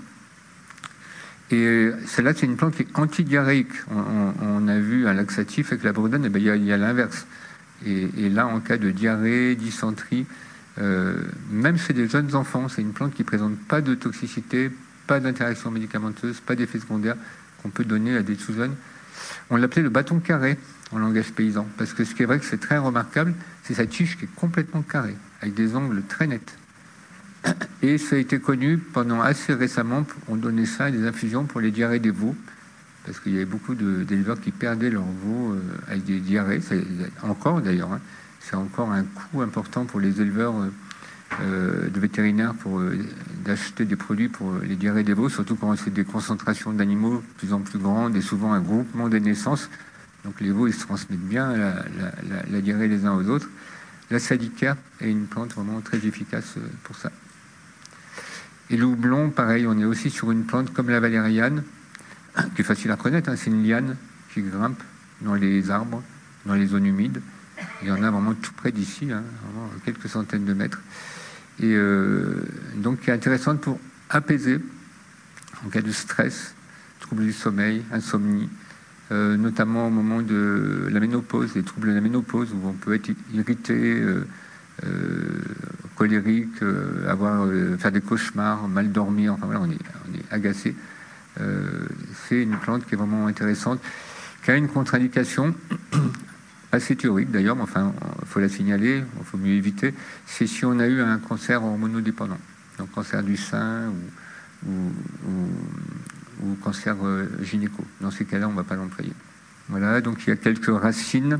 Et celle-là, c'est une plante qui est antidiarrhéique. On, on, on a vu un laxatif avec la bourdonne, et bien il y a, il y a l'inverse. Et, et là, en cas de diarrhée, dysenterie, euh, même chez des jeunes enfants, c'est une plante qui ne présente pas de toxicité, pas d'interaction médicamenteuse, pas d'effet secondaire qu'on peut donner à des tout jeunes. On l'appelait le bâton carré en langage paysan, parce que ce qui est vrai que c'est très remarquable, c'est sa tige qui est complètement carrée, avec des angles très nets. Et ça a été connu pendant assez récemment, on donnait ça à des infusions pour les diarrhées des veaux, parce qu'il y avait beaucoup de, d'éleveurs qui perdaient leurs veaux euh, avec des diarrhées, c'est, encore d'ailleurs, hein, c'est encore un coût important pour les éleveurs euh, de vétérinaires pour, euh, d'acheter des produits pour les diarrhées des veaux, surtout quand c'est des concentrations d'animaux de plus en plus grandes et souvent un groupement des naissances. Donc les veaux, ils se transmettent bien la, la, la, la diarrhée les uns aux autres. La salicaire est une plante vraiment très efficace pour ça. Et le houblon, pareil, on est aussi sur une plante comme la valériane, qui est facile à reconnaître, hein, c'est une liane qui grimpe dans les arbres, dans les zones humides. Il y en a vraiment tout près d'ici, hein, vraiment quelques centaines de mètres. Et euh, donc qui est intéressante pour apaiser, en cas de stress, troubles du sommeil, insomnie, euh, notamment au moment de la ménopause, les troubles de la ménopause, où on peut être irrité, euh, euh, colérique, euh, avoir, euh, faire des cauchemars, mal dormir, enfin voilà, on est, on est agacé. Euh, c'est une plante qui est vraiment intéressante, qui a une contre-indication assez théorique d'ailleurs, mais enfin, il faut la signaler, il faut mieux éviter, c'est si on a eu un cancer hormonodépendant, donc cancer du sein ou, ou, ou, ou cancer euh, gynéco. Dans ces cas-là, on ne va pas l'employer. Voilà, donc il y a quelques racines.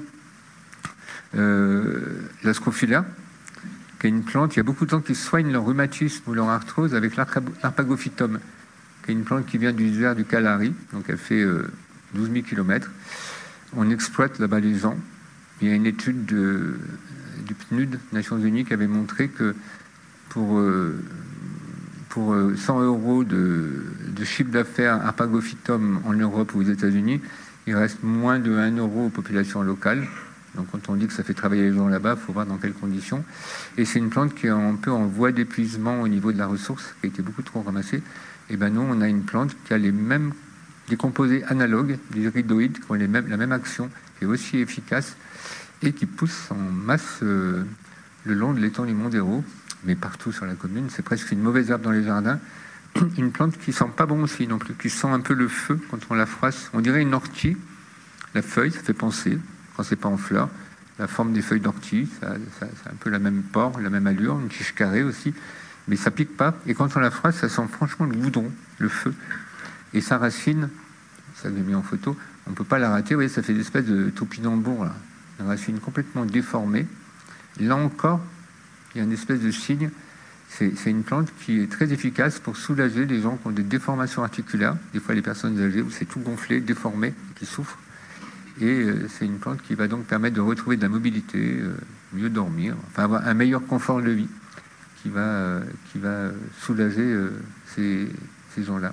Euh, la scrofula, qui est une plante, il y a beaucoup de gens qui soignent leur rhumatisme ou leur arthrose avec l'arpagophytum, qui est une plante qui vient du désert du Kalahari, donc elle fait euh, douze mille kilomètres. On exploite là-bas les gens. Il y a une étude de, du P N U D, Nations Unies, qui avait montré que pour, euh, pour cent euros de, de chiffre d'affaires arpagophytum en Europe ou aux États-Unis, il reste moins de un euro aux populations locales. Donc quand on dit que ça fait travailler les gens là-bas, il faut voir dans quelles conditions. Et c'est une plante qui est un peu en voie d'épuisement au niveau de la ressource, qui a été beaucoup trop ramassée. Et bien nous, on a une plante qui a les mêmes des composés analogues, des iridoïdes, qui ont les mêmes, la même action, qui est aussi efficace, et qui pousse en masse euh, le long de l'étang du Mont-d'Hérault, mais partout sur la commune. C'est presque une mauvaise herbe dans les jardins. Une plante qui sent pas bon aussi non plus, qui sent un peu le feu quand on la froisse. On dirait une ortie. La feuille, ça fait penser, quand c'est pas en fleurs. la forme des feuilles d'ortie, ça, ça, c'est un peu la même porte, la même allure, une tige carrée aussi, mais ça pique pas. Et quand on la froisse, ça sent franchement le goudron, le feu. Et sa racine, ça que j'ai mis en photo, on ne peut pas la rater. Vous voyez, ça fait des espèces de topinambours, là. Une racine complètement déformée. Là encore, il y a une espèce de signe. C'est, c'est une plante qui est très efficace pour soulager les gens qui ont des déformations articulaires. Des fois, les personnes âgées où c'est tout gonflé, déformé, qui souffrent. Et euh, c'est une plante qui va donc permettre de retrouver de la mobilité, euh, mieux dormir, enfin avoir un meilleur confort de vie, qui va, euh, qui va soulager euh, ces, ces gens-là.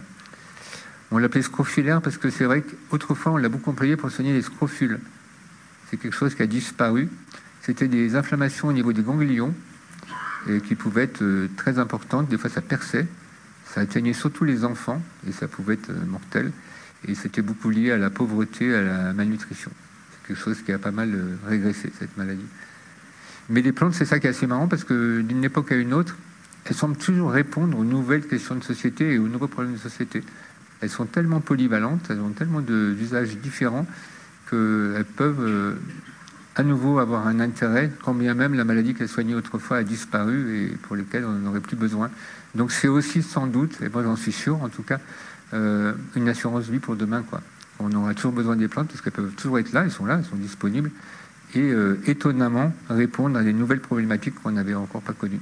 On l'appelait scrophulaire parce que c'est vrai qu'autrefois, on l'a beaucoup employé pour soigner les scrofules. C'est quelque chose qui a disparu. C'était des inflammations au niveau des ganglions et qui pouvaient être euh, très importantes. Des fois, ça perçait. Ça atteignait surtout les enfants et ça pouvait être euh, mortel. Et c'était beaucoup lié à la pauvreté, à la malnutrition. C'est quelque chose qui a pas mal euh, régressé, cette maladie. Mais les plantes, c'est ça qui est assez marrant parce que d'une époque à une autre, elles semblent toujours répondre aux nouvelles questions de société et aux nouveaux problèmes de société. Elles sont tellement polyvalentes, elles ont tellement d'usages différents qu'elles peuvent euh, à nouveau avoir un intérêt, quand bien même la maladie qu'elles soignaient autrefois a disparu et pour lesquelles on n'en aurait plus besoin. Donc c'est aussi sans doute, et moi j'en suis sûr en tout cas, euh, une assurance vie pour demain, quoi. On aura toujours besoin des plantes parce qu'elles peuvent toujours être là, elles sont là, elles sont disponibles et euh, étonnamment répondre à des nouvelles problématiques qu'on n'avait encore pas connues.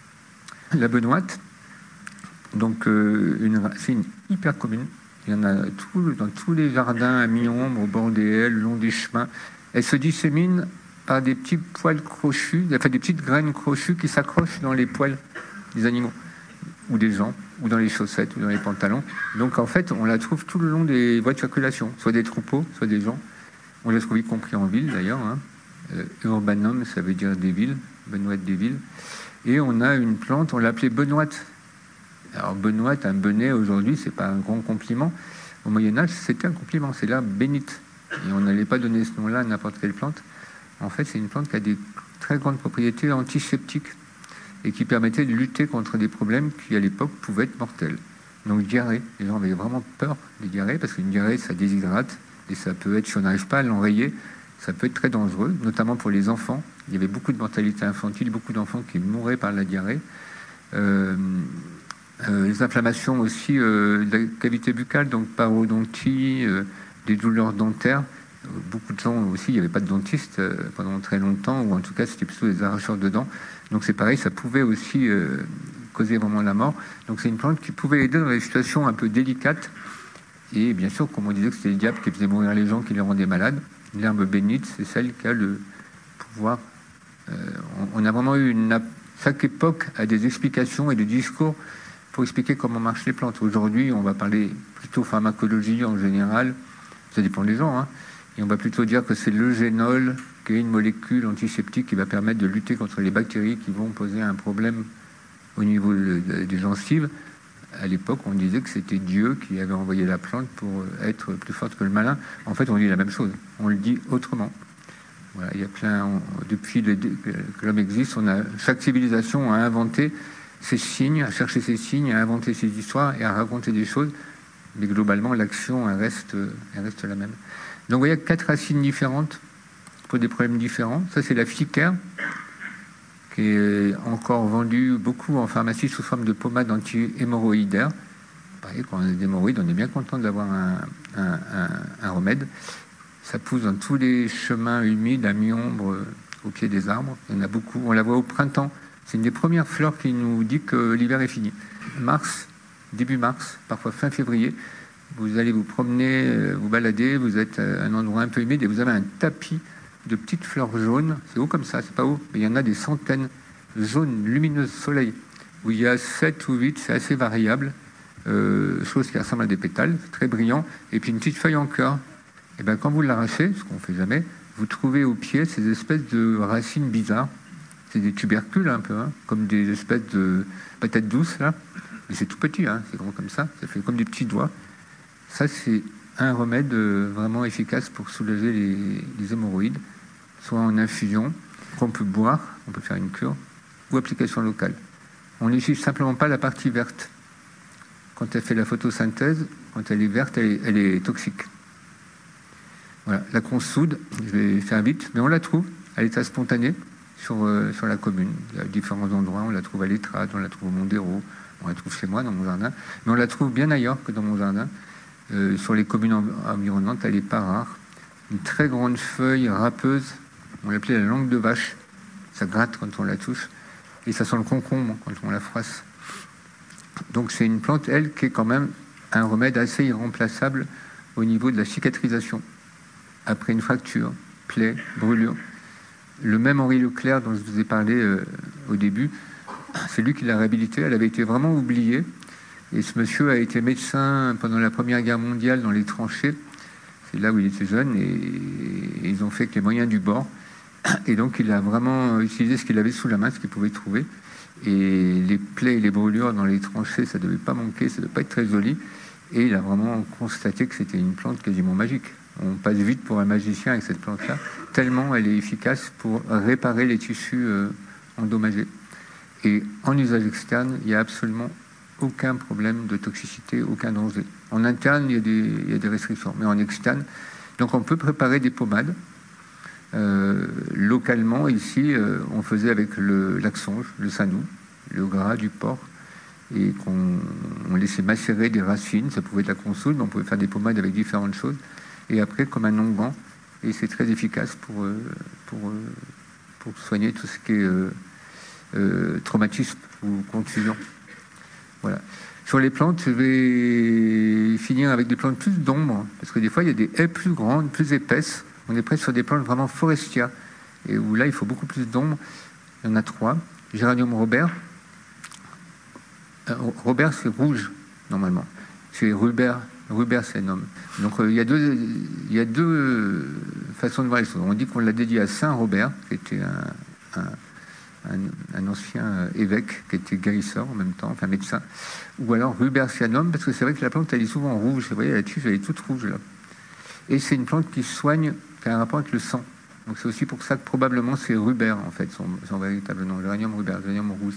La benoîte, donc euh, une racine hyper commune. Il y en a tout, dans tous les jardins à mi-ombre, au bord des haies, le long des chemins. Elle se dissémine par des petits poils crochus, enfin des petites graines crochues qui s'accrochent dans les poils des animaux, ou des gens, ou dans les chaussettes, ou dans les pantalons. Donc en fait, on la trouve tout le long des voies de circulation, soit des troupeaux, soit des gens. On la trouve y compris en ville d'ailleurs. Hein. Euh, urbanum, ça veut dire des villes, benoîte des villes. Et on a une plante, on l'appelait benoîte. Alors benoîte, un benet aujourd'hui, c'est pas un grand compliment. Au Moyen-Âge, c'était un compliment, c'est l'herbe bénite. Et on n'allait pas donner ce nom-là à n'importe quelle plante. En fait, c'est une plante qui a des très grandes propriétés antiseptiques et qui permettait de lutter contre des problèmes qui, à l'époque, pouvaient être mortels. Donc, diarrhée. Les gens avaient vraiment peur des diarrhées parce qu'une diarrhée, ça déshydrate et ça peut être, si on n'arrive pas à l'enrayer, ça peut être très dangereux, notamment pour les enfants. Il y avait beaucoup de mortalité infantile, beaucoup d'enfants qui mouraient par la diarrhée. Euh, euh, les inflammations aussi euh, de la cavité buccale, donc parodontie, euh, des douleurs dentaires. Beaucoup de gens aussi, il n'y avait pas de dentiste euh, pendant très longtemps, ou en tout cas c'était plutôt des arracheurs de dents. Donc c'est pareil, ça pouvait aussi euh, causer vraiment la mort. Donc c'est une plante qui pouvait aider dans des situations un peu délicates. Et bien sûr, comme on disait que c'était le diable qui faisait mourir les gens, qui les rendait malades, l'herbe bénite, c'est celle qui a le pouvoir. Euh, on, on a vraiment eu une... Chaque époque a des explications et des discours pour expliquer comment marchent les plantes. Aujourd'hui, on va parler plutôt pharmacologie en général, ça dépend des gens, hein. Et on va plutôt dire que c'est l'eugénol, qui est une molécule antiseptique qui va permettre de lutter contre les bactéries qui vont poser un problème au niveau des gencives. À l'époque, on disait que c'était Dieu qui avait envoyé la plante pour être plus forte que le malin. En fait, on dit la même chose. On le dit autrement. Voilà, il y a plein. On, depuis le, que l'homme existe, on a, chaque civilisation a inventé ses signes, a cherché ses signes, a inventé ses histoires et a raconté des choses. Mais globalement, l'action elle reste, elle reste la même. Donc, vous voyez, quatre racines différentes pour des problèmes différents. Ça, c'est la ficaire, qui est encore vendue beaucoup en pharmacie sous forme de pommade anti-hémorroïdaire. Pareil, quand on a des hémorroïdes, on est bien content d'avoir un, un, un, un remède. Ça pousse dans tous les chemins humides, à mi-ombre, au pied des arbres. Il y en a beaucoup. On la voit au printemps. C'est une des premières fleurs qui nous dit que l'hiver est fini. Mars, début mars, parfois fin février. Vous allez vous promener, vous balader, vous êtes à un endroit un peu humide et vous avez un tapis de petites fleurs jaunes. C'est haut comme ça, c'est pas haut, mais il y en a des centaines, jaunes, lumineuses, soleil, où il y a sept ou huit, c'est assez variable, euh, chose qui ressemble à des pétales, très brillant, et puis une petite feuille en cœur. Et bien quand vous l'arrachez, ce qu'on ne fait jamais, vous trouvez au pied ces espèces de racines bizarres. C'est des tubercules un peu, hein, comme des espèces de patates douces, là. Mais c'est tout petit, hein, c'est grand comme ça, ça fait comme des petits doigts. Ça, c'est un remède vraiment efficace pour soulager les, les hémorroïdes, soit en infusion, qu'on peut boire, on peut faire une cure, ou application locale. On n'utilise simplement pas la partie verte. Quand elle fait la photosynthèse, quand elle est verte, elle est, elle est toxique. Voilà, la consoude, je vais faire vite, mais on la trouve. à l'état spontané sur, euh, sur la commune. Il y a différents endroits, on la trouve à l'Étrade, on la trouve au Mont-d'Hérault, on la trouve chez moi dans mon jardin, mais on la trouve bien ailleurs que dans mon jardin. Euh, sur les communes environnantes, elle n'est pas rare. Une très grande feuille râpeuse, on l'appelait la langue de vache, ça gratte quand on la touche, et ça sent le concombre quand on la froisse. Donc c'est une plante, elle, qui est quand même un remède assez irremplaçable au niveau de la cicatrisation. Après une fracture, plaie, brûlure. Le même Henri Leclerc dont je vous ai parlé euh, au début, c'est lui qui l'a réhabilité. Elle avait été vraiment oubliée. Et ce monsieur a été médecin pendant la Première Guerre mondiale dans les tranchées. C'est là où il était jeune. Et, et ils ont fait avec les moyens du bord. Et donc il a vraiment utilisé ce qu'il avait sous la main, ce qu'il pouvait trouver. Et les plaies et les brûlures dans les tranchées, ça ne devait pas manquer, ça ne devait pas être très joli. Et il a vraiment constaté que c'était une plante quasiment magique. On passe vite pour un magicien avec cette plante-là, tellement elle est efficace pour réparer les tissus euh, endommagés. Et en usage externe, il n'y a absolument aucun problème de toxicité, aucun danger. En interne, il y a des, il y a des restrictions, mais en externe, donc on peut préparer des pommades. Euh, localement, ici, euh, on faisait avec le laxonge, le sanou, le gras du porc, et qu'on on laissait macérer des racines. Ça pouvait être la consoude, mais on pouvait faire des pommades avec différentes choses. Et après, comme un onguent, et c'est très efficace pour, euh, pour, euh, pour soigner tout ce qui est euh, euh, traumatisme ou contusion. Voilà. Sur les plantes, je vais finir avec des plantes plus d'ombre, parce que des fois, il y a des haies plus grandes, plus épaisses. On est presque sur des plantes vraiment forestières, et où là, il faut beaucoup plus d'ombre. Il y en a trois. Géranium Robert. Euh, Robert, c'est rouge, normalement. C'est Rubert. Rubert, c'est un homme. Donc, euh, il y a deux, il y a deux euh, façons de voir les choses. On dit qu'on l'a dédié à Saint Robert, qui était un, un, un, un ancien euh, évêque, qui était guérisseur en même temps, enfin médecin. Ou alors Rubertianum, parce que c'est vrai que la plante, elle est souvent rouge. Vous voyez, la tige, elle est toute rouge, là. Et c'est une plante qui soigne, qui a un rapport avec le sang. Donc, c'est aussi pour ça que probablement c'est Rubert, en fait, son, son véritable nom. Géranium Rubert, Géranium rouge.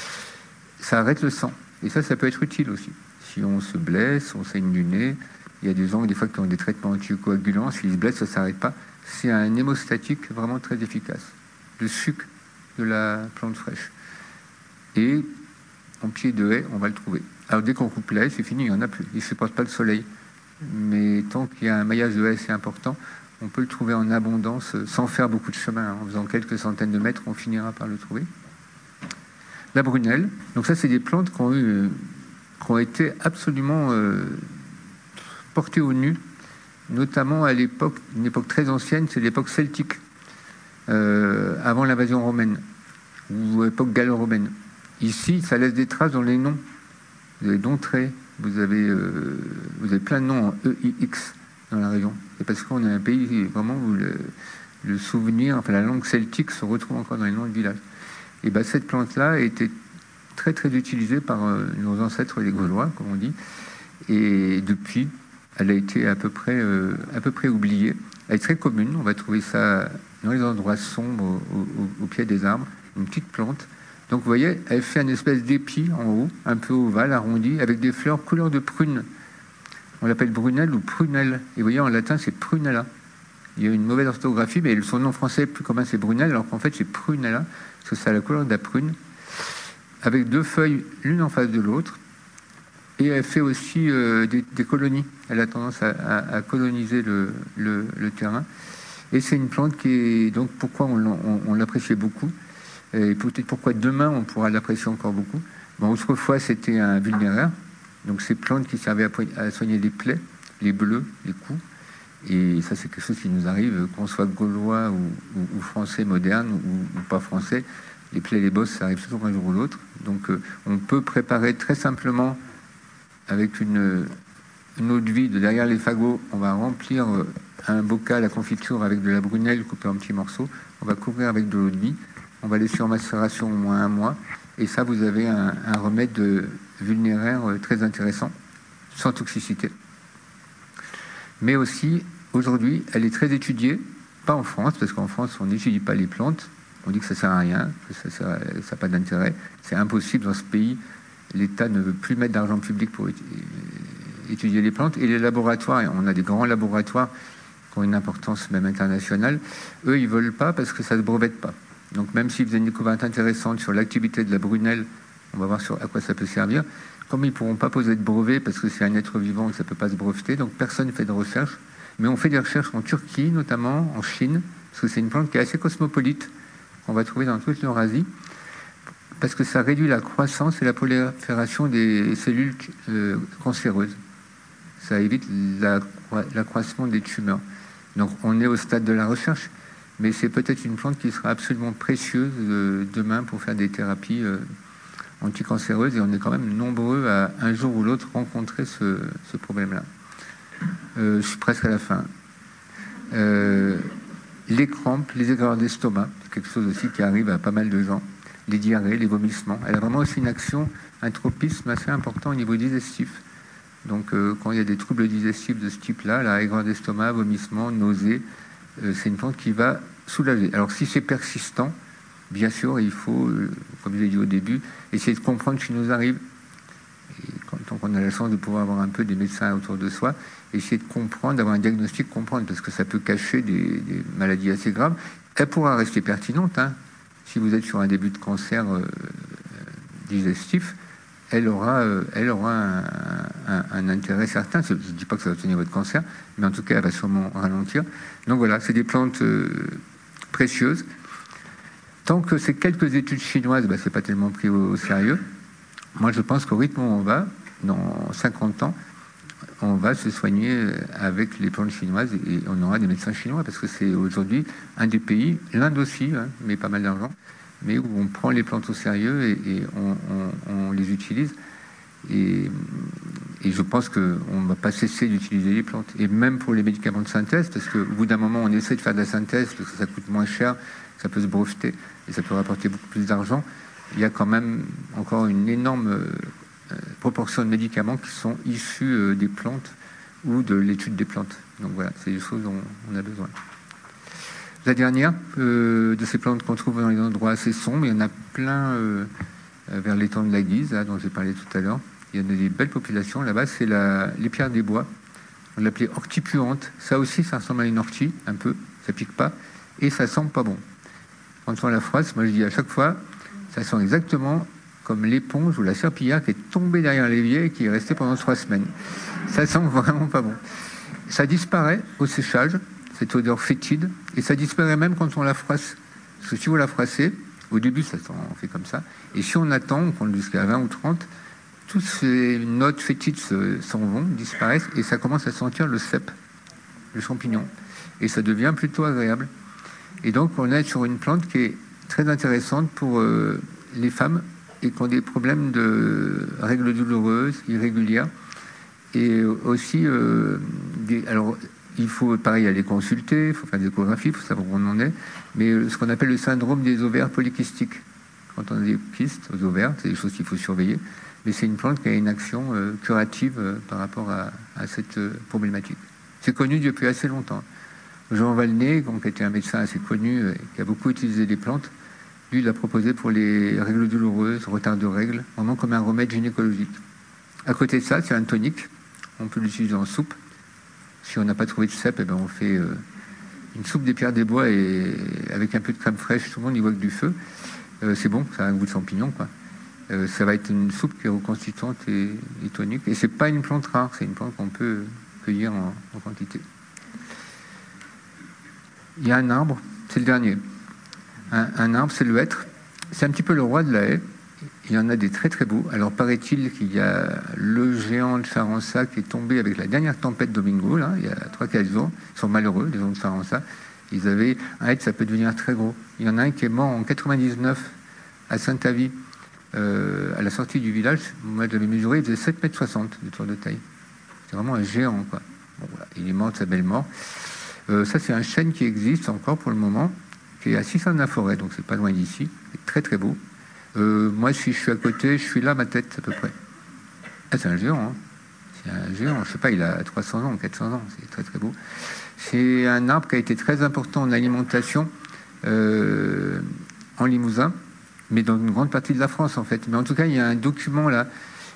Ça arrête le sang. Et ça, ça peut être utile aussi. Si on se blesse, on saigne du nez, il y a des gens des fois qui ont des traitements anticoagulants, s'ils se blessent, ça ne s'arrête pas. C'est un hémostatique vraiment très efficace. Le sucre de la plante fraîche. Et en pied de haie, on va le trouver. Alors dès qu'on coupe la haie, c'est fini, il n'y en a plus. Il ne supporte pas le soleil. Mais tant qu'il y a un maillage de haie assez important, on peut le trouver en abondance sans faire beaucoup de chemin. En faisant quelques centaines de mètres, on finira par le trouver. La brunelle. Donc ça, c'est des plantes qui ont eu... qui ont été absolument euh, portées au nu, notamment à l'époque, une époque très ancienne, c'est l'époque celtique, euh, avant l'invasion romaine, ou l'époque gallo-romaine. Ici, ça laisse des traces dans les noms. Vous avez Dontré, vous avez, euh, vous avez plein de noms en E I X dans la région. C'est parce qu'on est un pays vraiment où le, le souvenir, enfin la langue celtique se retrouve encore dans les noms de villages. Et bien cette plante-là était très très utilisée par euh, nos ancêtres les Gaulois, comme on dit, et depuis, elle a été à peu près, euh, à peu près oubliée. Elle est très commune, on va trouver ça dans les endroits sombres, au, au, au pied des arbres, une petite plante. Donc vous voyez, elle fait une espèce d'épi en haut, un peu ovale, arrondi, avec des fleurs couleur de prune. On l'appelle brunelle ou prunelle. Et vous voyez, en latin, c'est prunella. Il y a une mauvaise orthographie, mais son nom français plus commun, c'est brunelle, alors qu'en fait, c'est prunella, parce que ça a la couleur de la prune, avec deux feuilles l'une en face de l'autre. Et elle fait aussi euh, des, des colonies. Elle a tendance à, à, à coloniser le, le, le terrain. Et c'est une plante qui est... Donc, pourquoi on, on, on l'appréciait beaucoup, et peut-être pourquoi demain, on pourra l'apprécier encore beaucoup. Bon, autrefois, c'était un vulnéraire. Donc, ces plantes qui servaient à, à soigner les plaies, les bleus, les coups. Et ça, c'est quelque chose qui nous arrive, qu'on soit gaulois ou, ou, ou français moderne, ou, ou pas français. Les plaies, les bosses, ça arrive toujours un jour ou l'autre. Donc, euh, on peut préparer très simplement, avec une, une eau de vie de derrière les fagots, on va remplir un bocal à confiture avec de la brunelle coupée en petits morceaux. On va couvrir avec de l'eau de vie. On va laisser en macération au moins un mois. Et ça, vous avez un, un remède de vulnéraire très intéressant, sans toxicité. Mais aussi, aujourd'hui, elle est très étudiée, pas en France, parce qu'en France, on n'étudie pas les plantes. On dit que ça ne sert à rien, que ça n'a pas d'intérêt. C'est impossible dans ce pays. L'État ne veut plus mettre d'argent public pour étudier les plantes. Et les laboratoires, on a des grands laboratoires qui ont une importance même internationale. Eux, ils ne veulent pas parce que ça ne se brevette pas. Donc même s'ils faisaient une découverte intéressante sur l'activité de la brunelle, on va voir sur à quoi ça peut servir. Comme ils ne pourront pas poser de brevet parce que c'est un être vivant, ça ne peut pas se breveter, donc personne ne fait de recherche. Mais on fait des recherches en Turquie, notamment en Chine, parce que c'est une plante qui est assez cosmopolite, qu'on va trouver dans toute l'Eurasie, parce que ça réduit la croissance et la prolifération des cellules euh, cancéreuses. Ça évite l'accroissement des tumeurs. Donc on est au stade de la recherche, mais c'est peut-être une plante qui sera absolument précieuse euh, demain pour faire des thérapies euh, anticancéreuses, et on est quand même nombreux à un jour ou l'autre rencontrer ce, ce problème-là. Euh, je suis presque à la fin. Euh, les crampes, les aigreurs d'estomac, c'est quelque chose aussi qui arrive à pas mal de gens. Les diarrhées, les vomissements. Elle a vraiment aussi une action, un tropisme assez important au niveau digestif. Donc euh, quand il y a des troubles digestifs de ce type-là, la aigreur d'estomac, vomissements, nausées, euh, c'est une plante qui va soulager. Alors si c'est persistant, bien sûr, il faut, euh, comme je l'ai dit au début, essayer de comprendre ce qui nous arrive. Et quand on a la chance de pouvoir avoir un peu des médecins autour de soi, essayer de comprendre, d'avoir un diagnostic, comprendre, parce que ça peut cacher des, des maladies assez graves. Elle pourra rester pertinente, hein. Si vous êtes sur un début de cancer euh, digestif, elle aura, euh, elle aura un, un, un intérêt certain. Je ne dis pas que ça va tenir votre cancer, mais en tout cas, elle va sûrement ralentir. Donc voilà, c'est des plantes euh, précieuses. Tant que ces quelques études chinoises, bah, ce n'est pas tellement pris au, au sérieux. Moi, je pense qu'au rythme où on va, dans cinquante ans, on va se soigner avec les plantes chinoises et on aura des médecins chinois, parce que c'est aujourd'hui un des pays, l'Inde aussi, hein, mais pas mal d'argent, mais où on prend les plantes au sérieux et, et on, on, on les utilise. Et, et je pense qu'on ne va pas cesser d'utiliser les plantes. Et même pour les médicaments de synthèse, parce qu'au bout d'un moment, on essaie de faire de la synthèse, parce que ça coûte moins cher, ça peut se breveter et ça peut rapporter beaucoup plus d'argent. Il y a quand même encore une énorme euh, proportion de médicaments qui sont issus euh, des plantes ou de l'étude des plantes. Donc voilà, c'est des choses dont on a besoin. La dernière euh, de ces plantes qu'on trouve dans les endroits assez sombres, il y en a plein euh, vers l'étang de la Guise, là, dont j'ai parlé tout à l'heure. Il y en a des belles populations là-bas, c'est la, les pierres des bois. On l'appelait ortie puante. Ça aussi, ça ressemble à une ortie, un peu, ça pique pas, et ça sent pas bon. Quand on la froisse, moi je dis à chaque fois, ça sent exactement comme l'éponge ou la serpillière qui est tombée derrière l'évier et qui est restée pendant trois semaines. Ça sent vraiment pas bon. Ça disparaît au séchage, cette odeur fétide, et ça disparaît même quand on la froisse. Parce que si vous la froissez, au début ça sent, on fait comme ça, et si on attend, on compte jusqu'à vingt ou trente, toutes ces notes fétides s'en vont, disparaissent, et ça commence à sentir le cèpe, le champignon. Et ça devient plutôt agréable. Et donc on est sur une plante qui est très intéressante pour euh, les femmes et qui ont des problèmes de règles douloureuses, irrégulières, et aussi euh, des, alors il faut pareil aller consulter, il faut faire des échographies, il faut savoir où on en est, mais ce qu'on appelle le syndrome des ovaires polykystiques. Quand on a des kystes aux ovaires, c'est des choses qu'il faut surveiller, mais c'est une plante qui a une action euh, curative euh, par rapport à, à cette euh, problématique. C'est connu depuis assez longtemps. Jean Valnet, qui était un médecin assez connu, euh, qui a beaucoup utilisé les plantes, lui, il l'a proposé pour les règles douloureuses, retard de règles, vraiment comme un remède gynécologique. À côté de ça, c'est un tonique. On peut l'utiliser en soupe. Si on n'a pas trouvé de cèpe, eh ben on fait euh, une soupe des pierres des bois et avec un peu de crème fraîche, tout le monde y voit que du feu. Euh, c'est bon, ça a un goût de champignon, quoi. Euh, ça va être une soupe qui est reconstituante et, et tonique. Et c'est pas une plante rare, c'est une plante qu'on peut cueillir en, en quantité. Il y a un arbre, c'est le dernier. Un, un arbre, c'est le hêtre. C'est un petit peu le roi de la haie. Il y en a des très très beaux. Alors paraît-il qu'il y a le géant de Charença qui est tombé avec la dernière tempête Domingo, là, il y a trois quatre jours. Ils sont malheureux, les gens de Charença. Ils avaient un hêtre, ça peut devenir très gros. Il y en a un qui est mort en quatre-vingt-dix-neuf à Saint-Avy, euh, à la sortie du village. Moi, je l'avais mesuré, il faisait sept mètres soixante de tour de taille. C'est vraiment un géant, quoi. Bon, voilà. Il est mort de sa belle mort. Euh, ça, c'est un chêne qui existe encore pour le moment, qui est à six cents de la forêt, donc c'est pas loin d'ici. C'est très très beau. Euh, moi, si je suis à côté, je suis là, ma tête, à peu près. Ah, c'est un géant, hein. C'est un géant, je sais pas, il a trois cents ans, quatre cents ans, c'est très très beau. C'est un arbre qui a été très important en alimentation euh, en Limousin, mais dans une grande partie de la France, en fait. Mais en tout cas, il y a un document là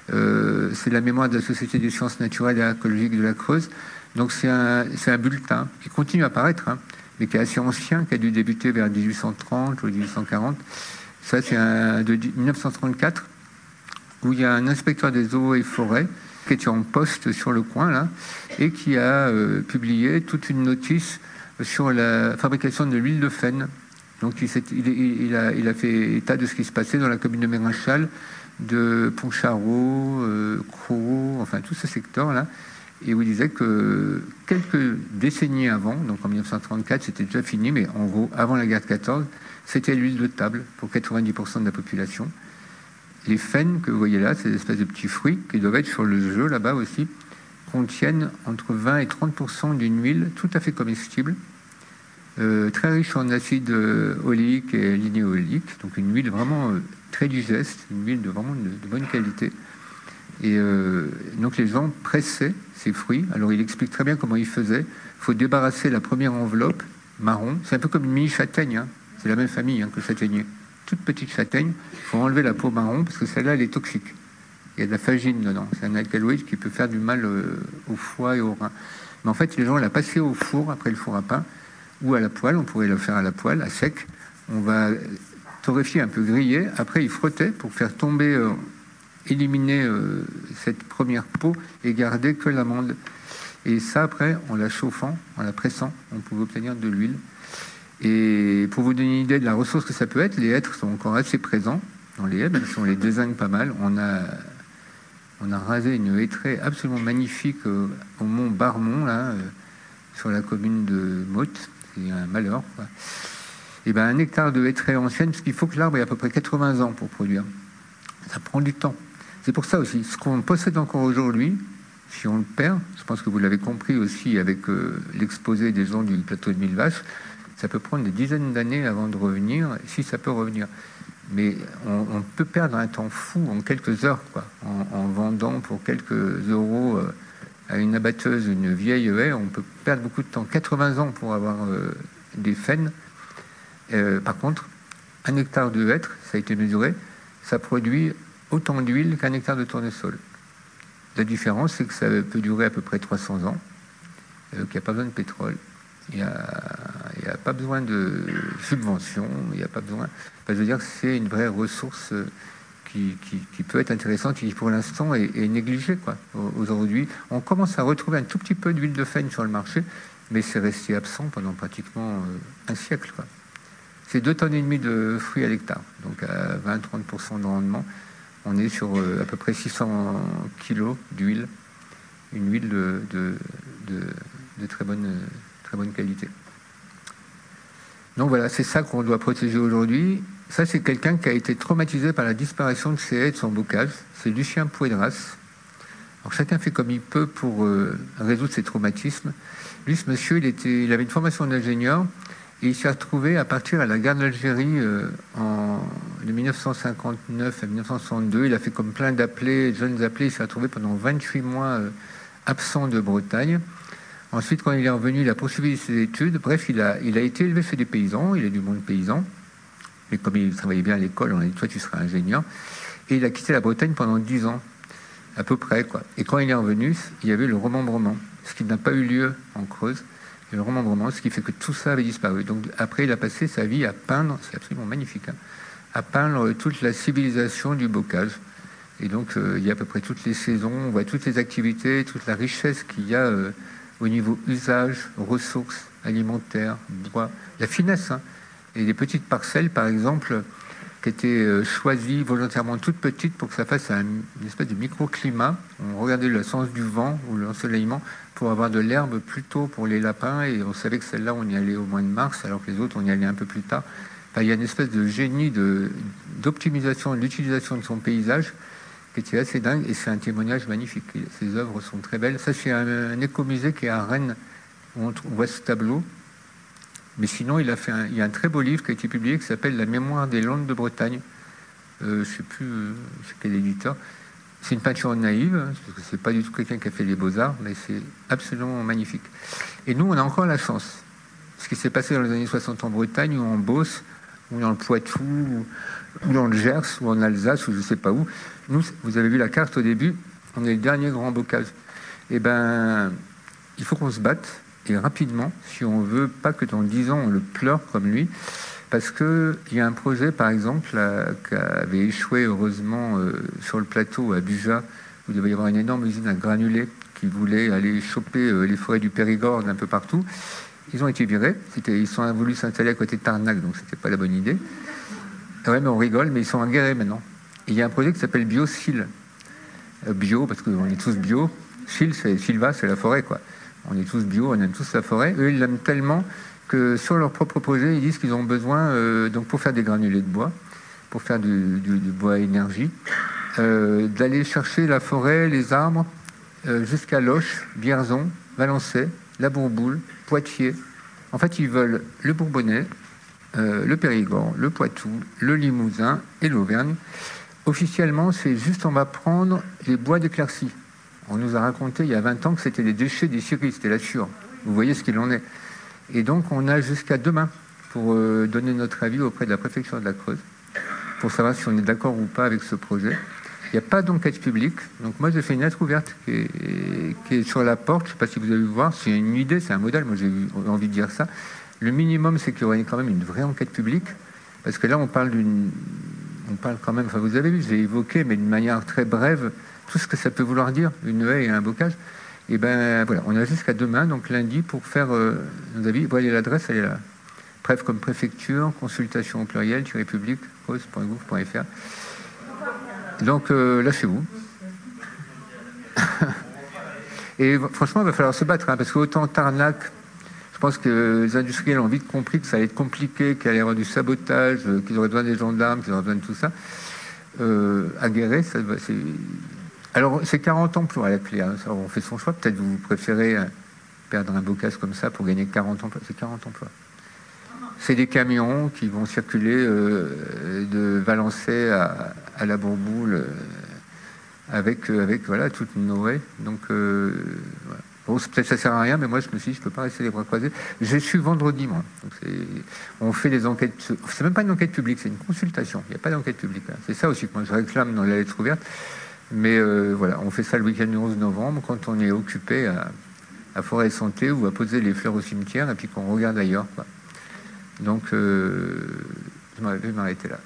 Euh, c'est la mémoire de la Société des sciences naturelles et écologiques de la Creuse. Donc c'est un, c'est un bulletin qui continue à paraître, hein, mais qui est assez ancien, qui a dû débuter vers dix-huit cent trente ou dix-huit cent quarante. Ça, c'est un de mille neuf cent trente-quatre, où il y a un inspecteur des eaux et forêts qui était en poste sur le coin, là, et qui a euh, publié toute une notice sur la fabrication de l'huile de phène. Donc il, il, il, a, il a fait état de ce qui se passait dans la commune de Mérinchal, de Pontcharrault, euh, Crau, enfin tout ce secteur-là, et où il disait que quelques décennies avant, donc en mille neuf cent trente-quatre, c'était déjà fini, mais en gros, avant la guerre de quatorze, c'était l'huile de table pour quatre-vingt-dix pour cent de la population. Les phènes que vous voyez là, ces espèces de petits fruits qui doivent être sur le jeu là-bas aussi, contiennent entre vingt et trente pour cent d'une huile tout à fait comestible, euh, très riche en acide euh, oléique et linéoléique, donc une huile vraiment euh, très digeste, une huile de vraiment de, de bonne qualité. Et euh, donc les gens pressaient ces fruits. Alors il explique très bien comment il faisait. Il faut débarrasser la première enveloppe marron. C'est un peu comme une mini châtaigne, hein. C'est la même famille, hein, que le châtaignier. Toute petite châtaigne, il faut enlever la peau marron parce que celle-là, elle est toxique. Il y a de la phagine dedans. C'est un alcaloïde qui peut faire du mal euh, au foie et au rein. Mais en fait, les gens la passaient au four, après le four à pain, ou à la poêle. On pourrait le faire à la poêle, à sec. On va torréfier, un peu griller. Après, ils frottaient pour faire tomber, euh, éliminer euh, cette première peau et garder que l'amande. Et ça, après, en la chauffant, en la pressant, on pouvait obtenir de l'huile. Et pour vous donner une idée de la ressource que ça peut être, les hêtres sont encore assez présents dans les haies, même si on les désigne pas mal. On a, on a rasé une hêtraie absolument magnifique euh, au mont Barmont, là, euh, sur la commune de Motte. C'est un malheur, quoi. Et ben, un hectare de hêtraie ancienne, parce qu'il faut que l'arbre ait à peu près quatre-vingts ans pour produire. Ça prend du temps. C'est pour ça aussi, ce qu'on possède encore aujourd'hui, si on le perd, je pense que vous l'avez compris aussi avec euh, l'exposé des gens du plateau de Mille Vaches, ça peut prendre des dizaines d'années avant de revenir, si ça peut revenir. Mais on, on peut perdre un temps fou en quelques heures, quoi, en, en vendant pour quelques euros euh, à une abatteuse une vieille haie. On peut perdre beaucoup de temps, quatre-vingts ans pour avoir euh, des phènes. Euh, par contre, un hectare de hêtre, ça a été mesuré, ça produit autant d'huile qu'un hectare de tournesol. La différence, c'est que ça peut durer à peu près trois cents ans, euh, qu'il n'y a pas besoin de pétrole. Il n'y a, a pas besoin de subventions, il n'y a pas besoin... Enfin, je veux dire que c'est une vraie ressource qui, qui, qui peut être intéressante, qui pour l'instant est, est négligée, quoi. Aujourd'hui, on commence à retrouver un tout petit peu d'huile de phène sur le marché, mais c'est resté absent pendant pratiquement un siècle, quoi. C'est deux tonnes et demie de fruits à l'hectare, donc à vingt à trente pour cent de rendement. On est sur à peu près six cents kilos d'huile, une huile de, de, de, de très bonne... très bonne qualité. Donc voilà, c'est ça qu'on doit protéger aujourd'hui. Ça, c'est quelqu'un qui a été traumatisé par la disparition de ses haies et de son bocage. C'est Lucien Pouedras. Alors chacun fait comme il peut pour euh, résoudre ses traumatismes. Lui, ce monsieur, il, était, il avait une formation d'ingénieur et il s'est retrouvé à partir à la guerre d'Algérie euh, en, de mille neuf cent cinquante-neuf à mille neuf cent soixante-deux. Il a fait comme plein d'appelés, jeunes appelés. Il s'est retrouvé pendant vingt-huit mois euh, absent de Bretagne. Ensuite, quand il est revenu, il a poursuivi ses études. Bref, il a, il a été élevé chez des paysans. Il est du monde paysan. Mais comme il travaillait bien à l'école, on a dit, toi, tu seras ingénieur. Et il a quitté la Bretagne pendant dix ans, à peu près, quoi. Et quand il est revenu, il y avait le remembrement, ce qui n'a pas eu lieu en Creuse. Et le remembrement, ce qui fait que tout ça avait disparu. Donc après, il a passé sa vie à peindre, c'est absolument magnifique, hein, à peindre toute la civilisation du bocage. Et donc, euh, il y a à peu près toutes les saisons, on voit toutes les activités, toute la richesse qu'il y a... Euh, au niveau usage, ressources alimentaires, bois, la finesse, hein. Et des petites parcelles, par exemple, qui étaient choisies volontairement toutes petites pour que ça fasse un, une espèce de microclimat. On regardait le sens du vent ou l'ensoleillement pour avoir de l'herbe plus tôt pour les lapins, et on savait que celle-là, on y allait au mois de mars, alors que les autres, on y allait un peu plus tard. Enfin, il y a une espèce de génie de, d'optimisation de l'utilisation de son paysage qui était assez dingue, et c'est un témoignage magnifique. Ses œuvres sont très belles. Ça, c'est un, un écomusée qui est à Rennes, où on, on voit ce tableau. Mais sinon, il, a fait un, il y a un très beau livre qui a été publié qui s'appelle « La mémoire des Landes de Bretagne ». Euh, je ne sais plus euh, c'est quel éditeur. C'est une peinture naïve, hein, parce que ce n'est pas du tout quelqu'un qui a fait les beaux-arts, mais c'est absolument magnifique. Et nous, on a encore la chance. Ce qui s'est passé dans les années soixante en Bretagne ou en Beauce, ou dans le Poitou, ou, ou dans le Gers, ou en Alsace, ou je ne sais pas où. Nous, vous avez vu la carte au début, on est le dernier grand bocage. Eh bien, il faut qu'on se batte, et rapidement, si on veut pas que dans dix ans, on le pleure comme lui, parce qu'il y a un projet, par exemple, là, qui avait échoué, heureusement, euh, sur le plateau à Buja, où il devait y avoir une énorme usine à granulés qui voulait aller choper euh, les forêts du Périgord d'un peu partout. Ils ont été virés. Ils sont voulu s'installer à côté de Tarnac, donc c'était pas la bonne idée. Ouais, mais on rigole, mais ils sont aguerrés maintenant. Et il y a un projet qui s'appelle BioSil. Euh, bio, parce qu'on est tous bio. Sil, c'est Silva, c'est la forêt, quoi. On est tous bio, on aime tous la forêt. Eux, ils l'aiment tellement que sur leur propre projet, ils disent qu'ils ont besoin, euh, donc pour faire des granulés de bois, pour faire du, du, du bois à énergie, euh, d'aller chercher la forêt, les arbres, euh, jusqu'à Loches, Bierzon, Valençay, la Bourboule, Poitiers. En fait, ils veulent le Bourbonnais, euh, le Périgord, le Poitou, le Limousin et l'Auvergne. Officiellement, c'est juste on va prendre les bois d'éclaircie. On nous a raconté il y a vingt ans que c'était les déchets des scieries, c'était la chure. Vous voyez ce qu'il en est. Et donc, on a jusqu'à demain pour euh, donner notre avis auprès de la préfecture de la Creuse, pour savoir si on est d'accord ou pas avec ce projet. Il n'y a pas d'enquête publique. Donc moi, j'ai fait une lettre ouverte qui est, qui est sur la porte. Je ne sais pas si vous avez vu voir. C'est une idée, c'est un modèle. Moi, j'ai envie de dire ça. Le minimum, c'est qu'il y aurait quand même une vraie enquête publique. Parce que là, on parle d'une... On parle quand même... Enfin, vous avez vu, j'ai évoqué, mais d'une manière très brève, tout ce que ça peut vouloir dire, une haie et un bocage. Et ben voilà, on a jusqu'à demain, donc lundi, pour faire euh, nos avis. Vous voyez, l'adresse, elle est là. Bref, comme préfecture, consultation au pluriel, public, creuse point gouv point f r. Donc, euh, lâchez-vous. Et franchement, il va falloir se battre, hein, parce qu'autant Tarnac, je pense que les industriels ont vite compris que ça allait être compliqué, qu'il allait y avoir du sabotage, euh, qu'ils auraient besoin des gendarmes, qu'ils auraient besoin de tout ça. Euh, à Guéret, ça, c'est... Alors, c'est quarante emplois à la clé. Hein, ça, on fait son choix. Peut-être vous préférez euh, perdre un bocage comme ça pour gagner quarante emplois. C'est quarante emplois. C'est des camions qui vont circuler euh, de Valençay à, à la Bourboule euh, avec, euh, avec voilà, toute une haies. Donc, euh, voilà. Bon, peut-être ça sert à rien, mais moi, je me suis dit, je ne peux pas rester les bras croisés. J'ai su vendredi, moi. Donc, on fait des enquêtes. C'est même pas une enquête publique, c'est une consultation. Il n'y a pas d'enquête publique. Hein. C'est ça aussi que moi, je réclame dans la lettre ouverte. Mais euh, voilà, on fait ça le week-end du onze novembre, quand on est occupé à, à Forêt et Santé ou à poser les fleurs au cimetière et puis qu'on regarde ailleurs, quoi. Donc, euh, je vais m'arrêter là.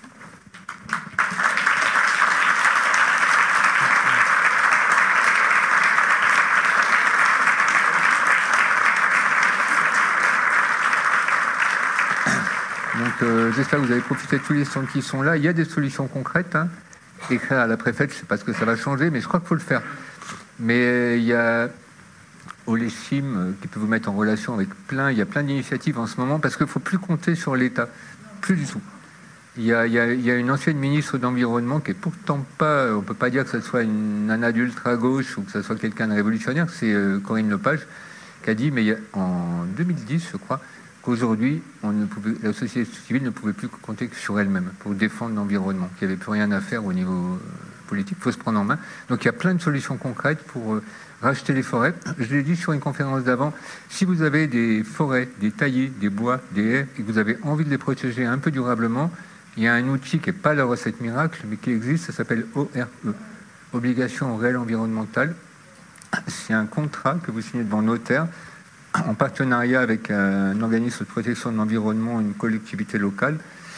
Donc, euh, j'espère que vous avez profité de tous les sons qui sont là. Il y a des solutions concrètes, hein. Écrire à la préfète, je ne sais pas ce que ça va changer, mais je crois qu'il faut le faire. Mais il y a Oléchim qui peut vous mettre en relation avec plein, il y a plein d'initiatives en ce moment, parce qu'il ne faut plus compter sur l'État, plus du tout. Il y a, il y a, il y a une ancienne ministre d'Environnement qui est pourtant pas, on ne peut pas dire que ce soit une nana d'ultra-gauche ou que ce soit quelqu'un de révolutionnaire, c'est Corinne Lepage, qui a dit, mais il y a, en deux mille dix, je crois, qu'aujourd'hui, on ne pouvait, la société civile ne pouvait plus compter que sur elle-même pour défendre l'environnement, qu'il n'y avait plus rien à faire au niveau politique, il faut se prendre en main. Donc il y a plein de solutions concrètes pour euh, racheter les forêts. Je l'ai dit sur une conférence d'avant, si vous avez des forêts, des taillés, des bois, des haies, et que vous avez envie de les protéger un peu durablement, il y a un outil qui n'est pas la recette miracle, mais qui existe, ça s'appelle O R E, Obligation réelle environnementale. C'est un contrat que vous signez devant notaire, en partenariat avec un organisme de protection de l'environnement, une collectivité locale.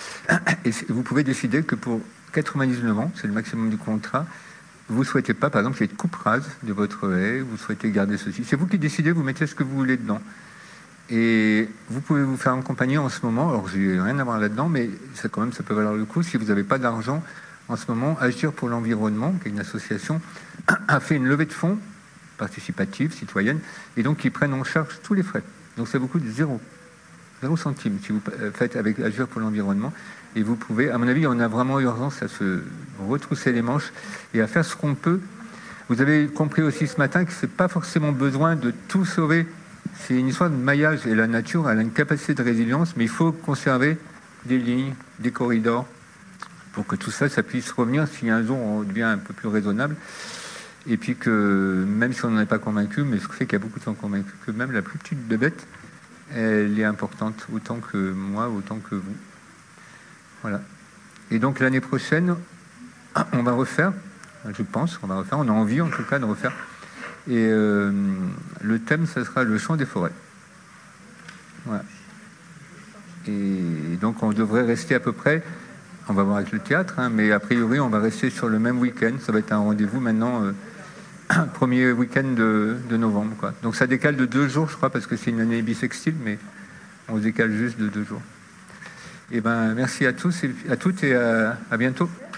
Et vous pouvez décider que pour quatre-vingt-dix-neuf ans, c'est le maximum du contrat, vous ne souhaitez pas, par exemple, qu'il y ait de coupe rase de votre haie, vous souhaitez garder ceci. C'est vous qui décidez, vous mettez ce que vous voulez dedans. Et vous pouvez vous faire accompagner en ce moment, alors j'ai rien à voir là-dedans, mais ça, quand même, ça peut valoir le coup. Si vous n'avez pas d'argent, en ce moment, Agir pour l'environnement, qui est une association, a fait une levée de fonds participative, citoyenne, et donc ils prennent en charge tous les frais. Donc ça vous coûte zéro, zéro centime si vous faites avec Agir pour l'environnement. Et vous pouvez, à mon avis, on a vraiment urgence à se retrousser les manches et à faire ce qu'on peut. Vous avez compris aussi ce matin que c'est pas forcément besoin de tout sauver. C'est une histoire de maillage et la nature, elle a une capacité de résilience, mais il faut conserver des lignes, des corridors pour que tout ça, ça puisse revenir si un jour on devient un peu plus raisonnable. Et puis que, même si on n'en est pas convaincu, mais ce qui fait qu'il y a beaucoup de gens convaincus, que même la plus petite bébête, elle est importante, autant que moi, autant que vous. Voilà. Et donc l'année prochaine, on va refaire, je pense qu'on va refaire, on a envie en tout cas de refaire. Et euh, le thème, ce sera le chant des forêts. Voilà. Et donc on devrait rester à peu près, on va voir avec le théâtre, hein, mais a priori on va rester sur le même week-end. Ça va être un rendez-vous maintenant, euh, premier week-end de, de novembre, quoi. Donc ça décale de deux jours, je crois, parce que c'est une année bissextile, mais on se décale juste de deux jours. Et ben merci à tous et à toutes et à, à bientôt.